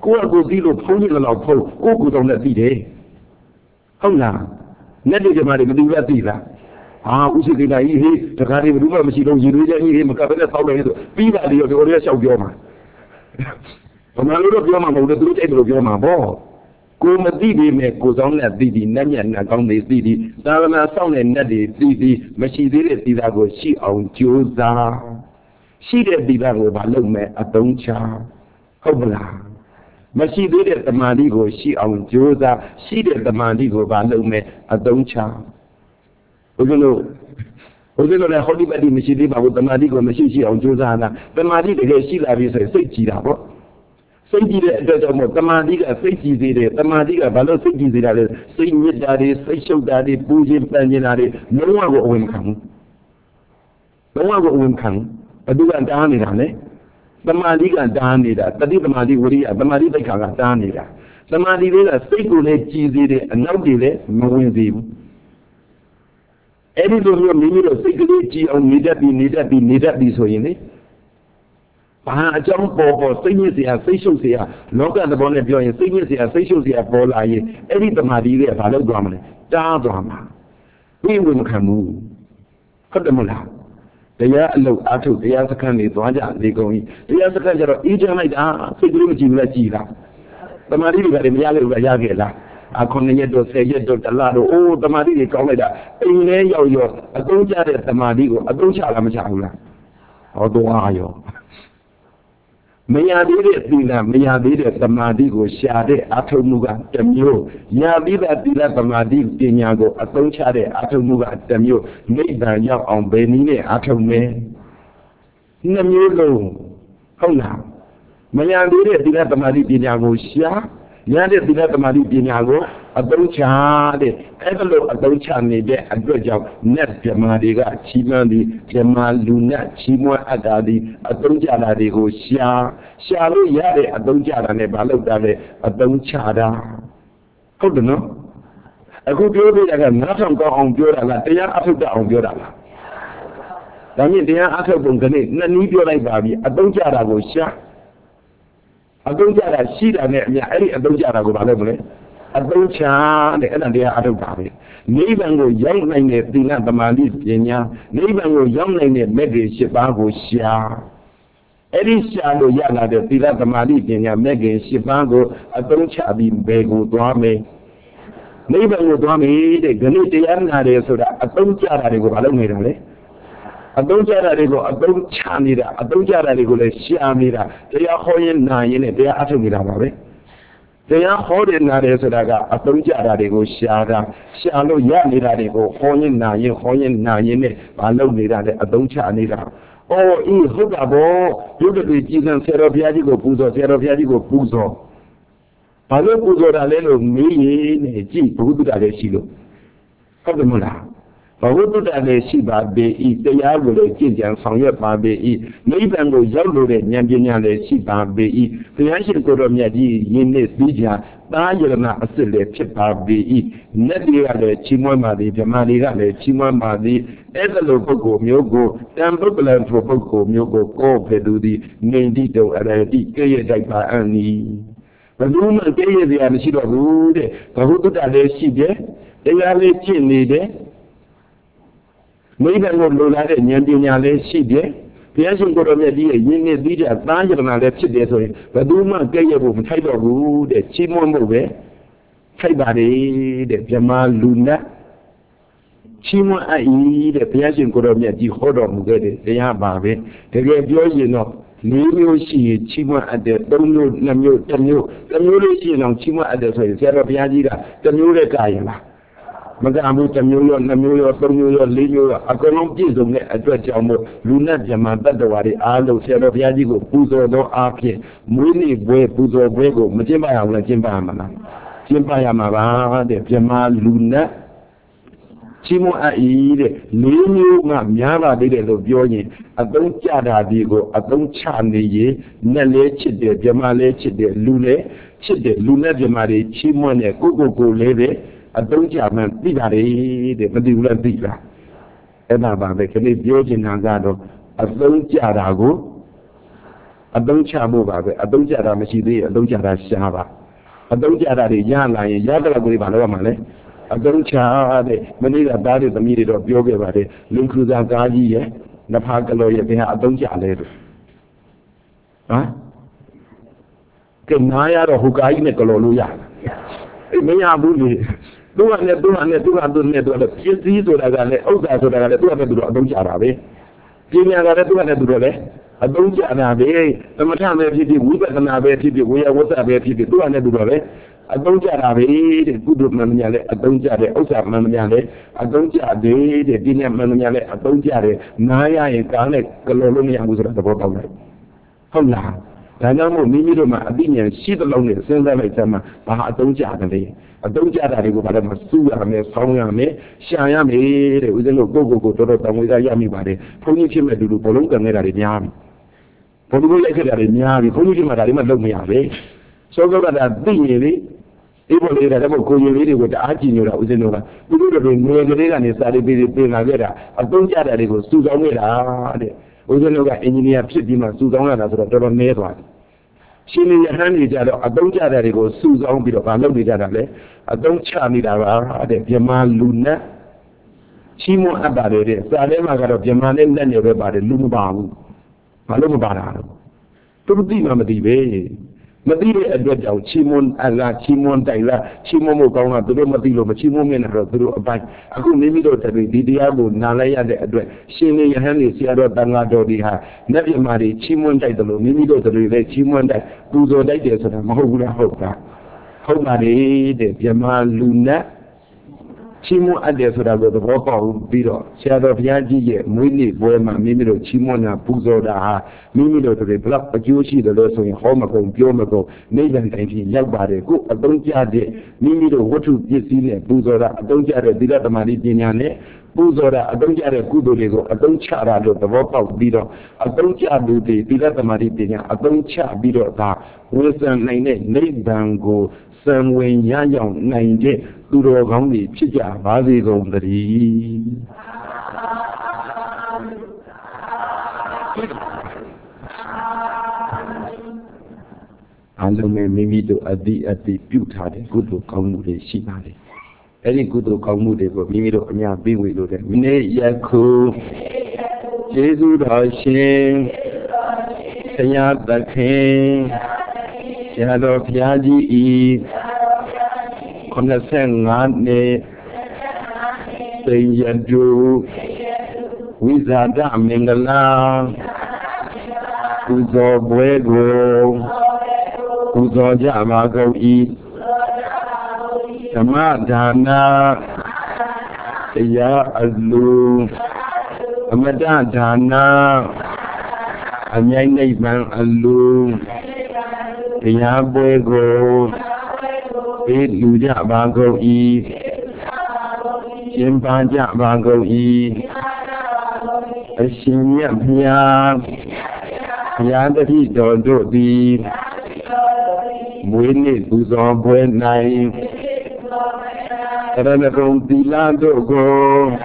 ကိုယ့်အကိုသိလို့ဖုံးနေတော့ဖုံးကိုယ့်ကိုယ်တော်နဲ့သိတယ်ဟုတ်လားနဲ့ဒီကမှာတွေမသိဘူးသိလားအာဥစိကိတိုင်းဟေးတခါတည်းဘယ်သူမှမရှိတော့ရေတွေးချင်ကြီးမကဘဲနဲ့သောက်နေဆိုပြီးပါလေရောဒီလိုလျှောက်ပြောမှာဘာမှလို့တော့ပြောမှာမဟုတ်ဘူးသူတို့ကြိုက်တယ်လို့ပြောမှာပေါ့ကိုမသိသေးမဲ့ကိုဆောင်နဲ့သိသည်နတ်မြတ်နတ်ကောင်းတွေသိသည်သာသနာဆောင်တဲ့နတ်တွေသိသည်မရှိသေးတဲ့သီလကိုရှိအောင်ကြိုးစားရှိတဲ့သီလကိုဘာလုပ်မဲ့အသုံးချဟုတ်မလားမရှိသေးတဲ့တမာတိကိုရှိအောင်ကြိုးစားရှိတဲ့တမာတိကိုဘာလုပ်မဲ့အသုံးချဘုရားတို့ဘုရားတို့လည်းဟောဒီပတိမရှိသေးပါဘူးတမာတိကိုမရှိရှိအောင်ကြိုးစားတာတမာတိတကယ်ရှိလာပြီဆိုရင်စိတ်ကြည်တာပေါ့စိတ်ကြည်တဲ့အတွက်ကြောင့်မို့တမာတိကစိတ်ကြည်စေတယ်တမာတိကဘာလို့စိတ်ကြည်စေတာလဲစိတ်မြစ်တာတွေစိတ်ရှုပ်တာတွေပူခြင်းပန်းခြင်းတာတွေလုံးဝကိုအဝင်ခံဘူးလုံးဝကိုအဝင်ခံဘယ်သူကတားနေတာလဲတမာတိကတားနေတာတတိတမာတိဝရိယတမာတိသိက္ခာကတားနေတာတမာတိလေးကစိတ်ကိုလည်းကြည်စေတယ်အနောက်တွေလည်းမဝင်စေဘူးအဲ့ဒီလိုမျိုးမိမိတို့စိတ်ကလေးကြည်အောင်နေတတ်ပြီးနေတတ်ပြီးနေတတ်ပြီးဆိုရင်လေဘာအကြောင်းပေါ်ပေါ်စိတ်ညစ်เสียစိတ်ရှုပ်เสียလောကသဘောနဲ့ပြောရင်စိတ်ညစ်เสียစိတ်ရှုပ်เสียပေါ်လာရင်အဲ့ဒီတမာတိလေးကဘာလုပ်သွားမလဲတားသွားမှာပြီးဝင်မခံဘူးဟုတ်တယ်မလားတရားအလုပ်အားထုတ်တရားစခန်းတွေသွားကြနေကုန်ပြီတရားစခန်းကျတော့အေးချမ်းလိုက်တာစိတ်ကလေးမကြည့်ဘူးလားကြည်လားတမာတိတွေကလည်းမရခဲ့ဘူးလားရခဲ့လားအခုနှစ်ရက်တော့ဆယ်ရက်တော့တလတော့အိုးတမာတိတွေကောင်းလိုက်တာအိမ်ထဲရောက်ရောအသုံးကျတဲ့တမာတိကိုအသုံးချလာမချဘူးလားဟောတော့အားရောမရသေးတဲ့သီလမရသေးတဲ့သမာဓိကိုရှာတဲ့အထုံမှုကတစ်မျိုးရပြီးတဲ့သီလသမာဓိပညာကိုအသုံးချတဲ့အထုံမှုကတစ်မျိုးနိဗ္ဗာန်ရောက်အောင်ဘယ်နည်းနဲ့အထုံမဲနှစ်မျိုးလုံးဟုတ်လားမရသေးတဲ့သီလသမာဓိပညာကိုရှာရတဲ့သီလသမာဓိပညာကိုအသုံးချတဲ့အဲ့ဒါလို့အသုံးချနေတဲ့အတွက်ကြောင့်နတ်ဗြဟ္မာတွေကချီးမွမ်းပြီးဗြဟ္မာလူနတ်ချီးမွမ်းအပ်တာဒီအသုံးချတာတွေကိုရှာရှာလို့ရတဲ့အသုံးချတာနဲ့မလုပ်တာလေအသုံးချတာဟုတ်တယ်နော်အခုပြောပြတာကနားထောင်ကောင်းအောင်ပြောတာလားတရားအထုတ်တတ်အောင်ပြောတာလားဒါမြင့်တရားအထုတ်ပုံကနေ့နှစ်နည်းပြောလိုက်ပါပြီအသုံးချတာကိုရှာအသုံးချတာရှိတာနဲ့အများအဲ့ဒီအသုံးချတာကိုမလုပ်ဘူးလေအသုံးချတဲ့အဲ့ဒါတရားအထုတ်တာပဲနိဗ္ဗာန်ကိုရောက်နိုင်တဲ့သီလသမာဓိပညာနိဗ္ဗာန်ကိုရောက်နိုင်တဲ့မဲ့တွေ၈ပါးကိုရှာအဲ့ဒီရှာလို့ရလာတဲ့သီလသမာဓိပညာမဲ့ခင်၈ပါးကိုအသုံးချပြီးဘယ်ကိုသွားမယ်နိဗ္ဗာန်ကိုသွားမယ်တဲ့ခဏတရားနာတယ်ဆိုတာအသုံးချတာတွေကိုမလုပ်နေတာလေအသုံးချတာတွေကိုအသုံးချနေတာအသုံးချတာတွေကိုလည်းရှာနေတာတရားဟောရင်နာရင်နဲ့တရားအထုတ်နေတာပါပဲတရားဟောတယ်နာတယ်ဆိုတာကအသုံးချတာတွေကိုရှာတာရှာလို့ရနေတာတွေကိုဟောရင်နာရင်ဟောရင်နာရင်နဲ့မလုပ်နေတာလေအသုံးချနေတာအော်အေးဟုတ်တာဗောရုပ်တည်းကြည်စံဆရာတော်ဘုရားကြီးကိုပူဇော်ဆရာတော်ဘုရားကြီးကိုပူဇော်ဘာလို့ပူဇော်တာလဲလို့မေးရင်နဲ့ကြည်ဘုဒ္ဓတာလည်းရှိလို့ဟုတ်တယ်မလားဘဝတ္တလည်းရှိပါပေ၏တရားကိုလည်းကြင်ကြံဆောင်ရွက်ပါပေ၏နိဗ္ဗာန်ကိုရောက်လို့တဲ့ဉာဏ်ပညာလည်းရှိပါပေ၏တရားရှိကိုယ်တော်မြတ်ကြီးယင်းနှစ်ပြီးကြတာယရဏအစစ်လည်းဖြစ်ပါပေ၏နတ်တွေကလည်းချီးမွမ်းပါသည်ဗြဟ္မာတွေကလည်းချီးမွမ်းပါသည်အဲ့ဒါလိုပုဂ္ဂိုလ်မျိုးကိုတန်ပုဂ္ဂလံထိုပုဂ္ဂိုလ်မျိုးကိုကိုယ်ဖေသူသည်နေတိတုံအရတိကဲ့ရဲ့တိုက်ပါအံ့ဤဘယ်လိုမှကဲ့ရဲ့စရာမရှိတော့ဘူးတဲ့ဘဝတ္တလည်းရှိတယ်တရားလည်းကျင့်နေတယ်နိဗ္ဗာန်ကိုလိုလားတဲ့ဉာဏ်ပညာလည်းရှိတယ်ဘုရားရှင်ကိုယ်တော်မြတ်ကြီးရဲ့ယဉ်နှစ်ပြီးတဲ့သားယရဏလည်းဖြစ်တယ်ဆိုရင်ဘယ်သူမှကဲ့ရဲ့ဖို့မထိုက်တော့ဘူးတဲ့ချီးမွမ်းဖို့ပဲထိုက်ပါလေတဲ့ဗြဟ္မာလူနတ်ချီးမွမ်းအပ်၏တဲ့ဘုရားရှင်ကိုယ်တော်မြတ်ကြီးဟောတော်မူခဲ့တဲ့တရားပါပဲတကယ်ပြောရင်တော့လေးမျိုးရှိရင်ချီးမွမ်းအပ်တယ်သုံးမျိုးနှစ်မျိုးတစ်မျိုးတစ်မျိုးလေးရှိရင်တော့ချီးမွမ်းအပ်တယ်ဆိုရင်ဆရာတော်ဘုရားကြီးကတစ်မျိုးနဲ့ကြာရင်လားမကမှုတစ်မျိုးရောနှစ်မျိုးရောသုံးမျိုးရောလေးမျိုးရောအကုန်လုံးပြည့်စုံတဲ့အတွက်ကြောင့်မို့လူနဲ့ဗြဟ္မာတတ္တဝါတွေအားလုံးဆရာတော်ဘုရားကြီးကိုပူဇော်သောအားဖြင့်မွေးနေ့ပွဲပူဇော်ပွဲကိုမကျင်းပရအောင်လည်းကျင်းပရမှာလားကျင်းပရမှာပါတဲ့ဗြဟ္မာလူနဲ့ချီးမွမ်းအပ်၏တဲ့လေးမျိုးမှများပါသေးတယ်လို့ပြောရင်အသုံးကြတာဒီကိုအသုံးချနေရင်နဲ့လဲချစ်တယ်ဗြဟ္မာလဲချစ်တယ်လူလဲချစ်တယ်လူနဲ့ဗြဟ္မာတွေချီးမွမ်းတယ်ကိုကိုကိုလေးတဲ့အသုံးချမှန်သိတာလေတဲ့မသိဘူးလားသိလားအဲ့ဒါပါပဲခဏပြောချင်တာကတော့အသုံးချတာကို a don't chabu, a don't jara machine, a don't jara shava. A don't jara the yan line, Yadra with Balamane. A don't char the Manila Badi, the media of Yoga Badi, Lunkuza Gaji, Napakalo, a don't jara. Huh? Kenaya or Hukai Nicoloya. It may have bully. Do I let do I let do I do net or the P C so that I let Oza so that I do a don't jarabe. Give me a letter to a do I don't jarabe. The Madame P we better not be P we are what I be P do I let do it. I don't jarabe, good manale, I don't jare, Oza manale, I don't jare, the dinner manale, I don't jare, Naya and Kane, Colonia was at the bottom. Hola. Dynamo Mimidoma, Adinian, she the longest, send them like them, I don't jaddy. I don't jaddy with a Suyame, Songame, Shayame, with a go go go to the with a yummy body, Pony Jim to do Polunga Yam. Polu like it at Yami, Pony Jim at Yami, so go at that thing, even if I ever go you with the Arginura with Nova, we would have been near and started being a letter. I don't jaddy was Susan with a engineer, Pidima, Susan as a double made one. She need a hand each other, I don't care that it goes Susan bit of a love each other. I don't charm it out at Yaman Luna. She more about it, so I never got of Yaman and then everybody Lumba. Palomba. To be Mamma Dive. Madrid address out Chimon Allah, Chimon Taila, Chimomo Gona, the Romadilo, Chimomen, or by a good nimido to be Diabo, Nalaya the address. She may Henry Sierra Banado Diha, Never Mari, Chimon Tailo, Nimido to relate Chimon that Buzo Dides and Mahogula Hoka. Homari, the Yaman Luna. Chimo Ades would have the walk of Bido, Shadow of Yaji, Mini, Boema, Mimido, Chimona, Puzo, da, Mimido to the block, but you see the lesson in Homaco, Biomaco, Nathan, Yabade, go, I don't jade, Mimido, what to get in Puzo, I don't jade, Dida Maridiniane, Puzo, I don't jade, Kudo, I don't chara, the walk of Bido, I don't jade, the Dida Maridina, I don't char Bido, Wilson, Nine, Nathan go, somewhere Yang, Nine day. Duro Gandhi, Chica, Bazi Gondari. And the maybe to at the at the beauty, good to come with a shimari. Any good to come with a mimido, Mia be with you. Mine Yaku, Jesus Hashem, Sayat the King, Shadow of Yaji. On the same land, say you wizard Mingala, Uzo Buego, Uzo Jamago E. Samadana, Ya Alu, Amadana, Amyane Man Alu, Ya Buego. Luja Bago E. Chimpanja Bago E. Ashimia Pia Yadati Dodo D. Winnie Buzon Buen Nine. Ranako Dilado Go.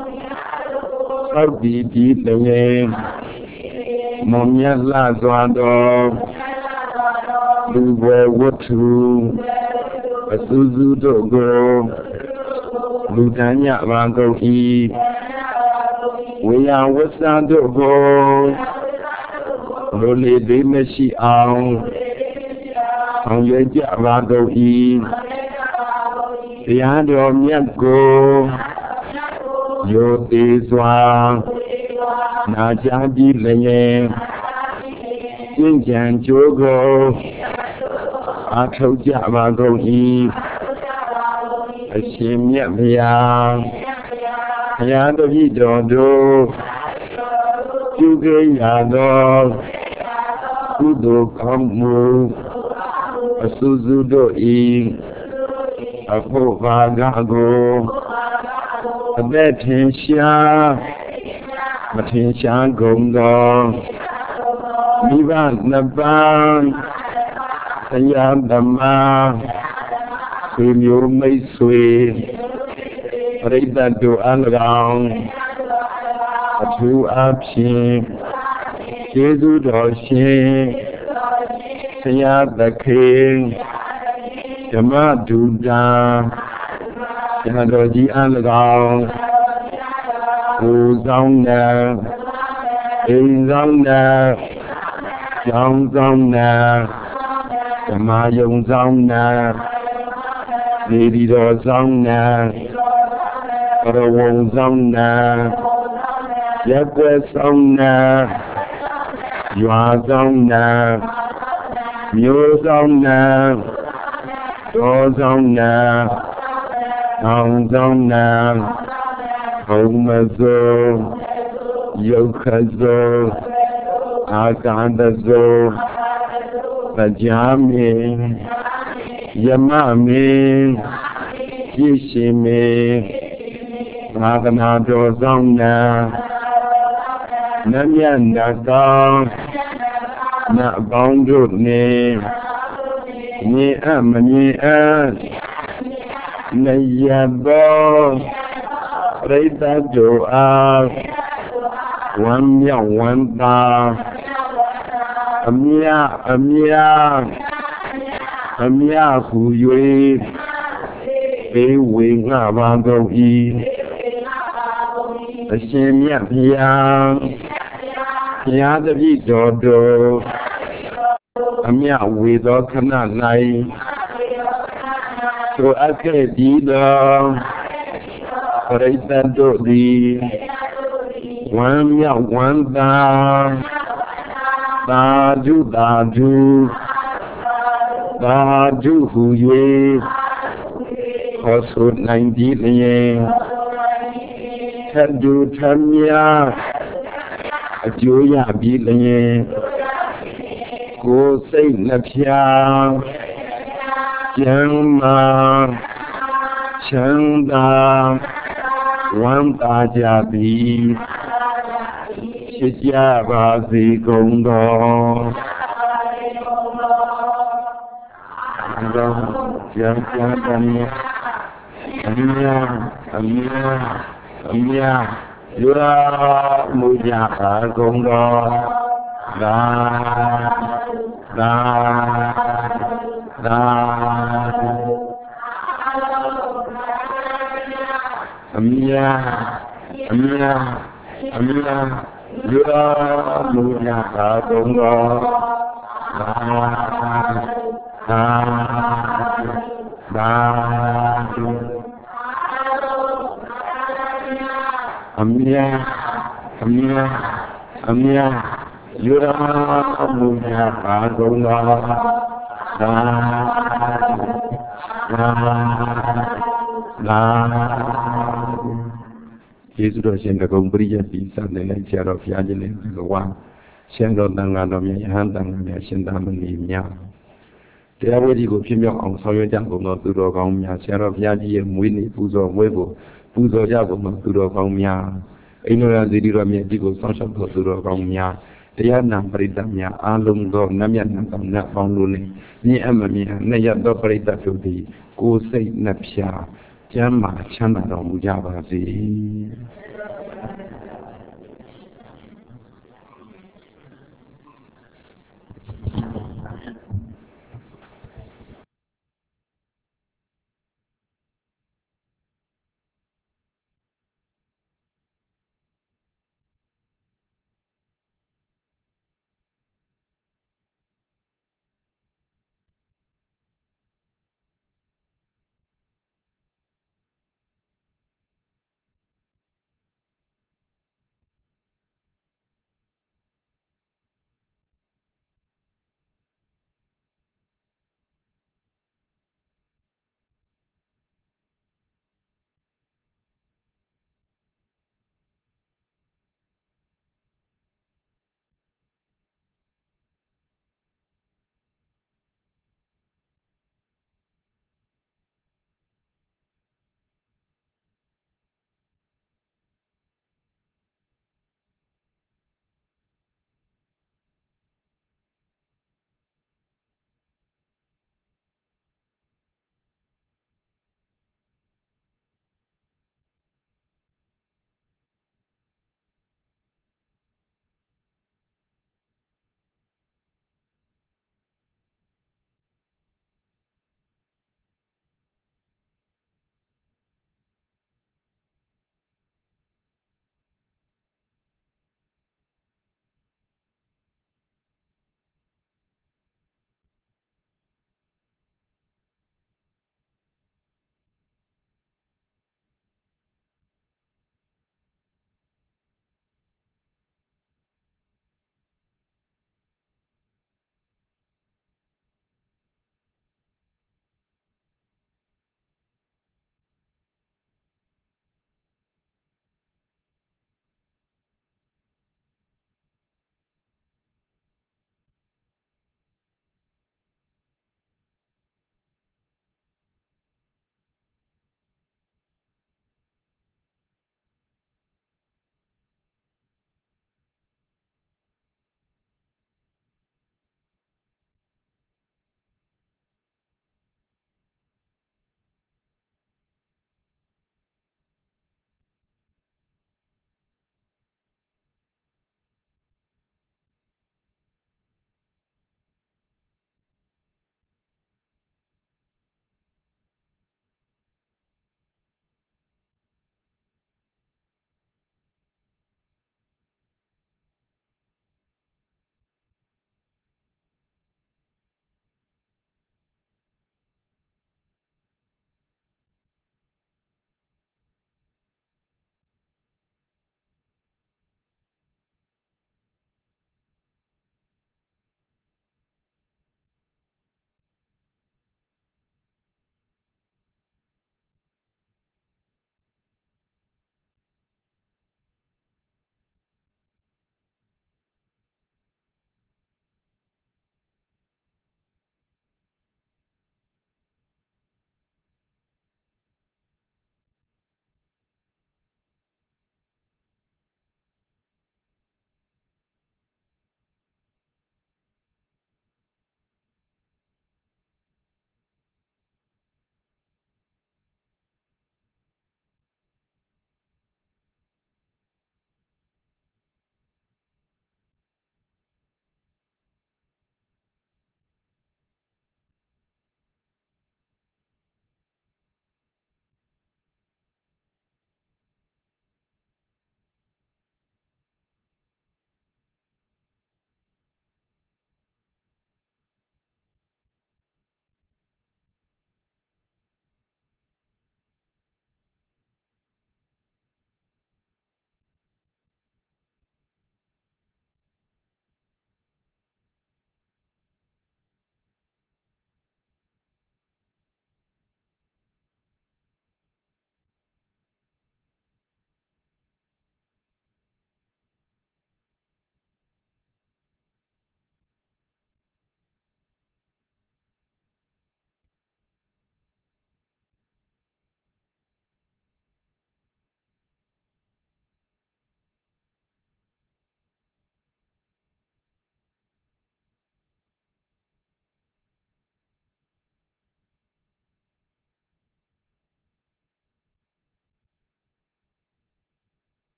Saudi Deep the name. Momia Lazado. Luwe Watu. Suzu Dogo, Lutania Bango E. We are Western Dogo, Role de Messi on Yeja Bango E. The hand of Miago, Yo Iswa, Najabi Lane, Jinjan Jogo. I told you about going I see me at the Yard of Yidodo, Yuga Yado, Udo Kamu, a Suzudo E, a Pova Gago, a Betisha, Matisha Gongo, Mivan Naban. Sayam Dhamma, Swimyo May Sway, Rida Do Algang, Atu Apshi, ကျေးဇူးတော်ရှင်ဆရာသခင်ဓမ္မဒုတာဆရာတော်ကြီးအား၎င်းကိုဆောင်တဲ့အိမ်ဆောင်တဲ့ကျောင်းဆောင်တဲ့ဓမ္မယုံဆောင်တဲ့နေဒီတော်ဆောင်တဲ့ပရဝုံဆောင်တဲ့ရက်ွယ်ဆောင်တဲ့ရွာဆောင်တဲ့မြို့ဆောင်တဲ့တော်ဆောင်တဲ့အောင်ဆောင်တဲ့ဘုံမစိုးယုတ်ခစိုးအာကာသစိုးတရားမင်းယမမင်းပြည့်ရှင်မင်းသာသနာတော်ဆောင်နာနတ်မြတ်နတ်ကောင်းနတ်ပေါင်းတို့နှင့်မြင်အပ်မမြင်အပ်နယသောပရိသတ်တို့အားဝမ်းမြောက်ဝမ်းသာအမြအမြအမြဟု၍ဘေးဝေငှပါကုန်၏အရှင်မြတ်ဘုရားဘုရားတပည့်တော်တို့အမြဝေသောခဏ၌သို့အပ်ခဲ့ပြီးသောပရိသတ်တို့သည်ဝမ်းမြောက်ဝမ်းသာသာဓုသာဓုသာဓုဟု၍ဟောဆိုနိုင်ပြီလျင်ထပ်တူထမြအကျိုးရပြီလျင်ကိုယ်စိတ်နှဖျားကျမ်းမာချမ်းသာဝမ်းသာကြသည်ဖြစ်ကြပါစေကုန်သောသောကျမ်းကျမ်းတည်းအမြဲအမြဲအမြဲယူရမူကြပါကုန်သောသာသာသာအမြဲအမြဲအမြဲယူရမူကြပါကုန်သောသာသာသာအမြဲအမြဲအမြဲယူရမူကြပါကုန်သောသာသာသာယေရှုတော်ရှင်တကုံပရိယတိစတဲ့လိုက်ဆရာတော်ဘုရားကြီးလည်းဘဝရှင်တော်တန်ခါတော်မြတ်ယဟန်တန်ခါမြတ်ရှင်သာမဏေများတရားဝေဒီကိုဖြစ်မြောက်အောင်ဆောင်ရွက်ကြကုန်သောသူတော်ကောင်းများဆရာတော်ဘုရားကြီးရဲ့မွေးနေ့ပူဇော်မွေးဖို့ပူဇော်ကြကုန်သောသူတော်ကောင်းများအိန္ဒိယဇီတိတော်မြတ်ကြီးကိုစောင့်ရှောက်သောသူတော်ကောင်းများတရားနာပရိသတ်များအားလုံးသောနတ်မြတ်နတ်ကောင်းနတ်ပေါင်းတို့နှင့်မြင့်အမမြင့်နဲ့ရသောပရိသတ်တို့သည်ကိုယ်စိတ်နှဖျားကျမ်းမာချမ်းသာတော်မူကြပါစေ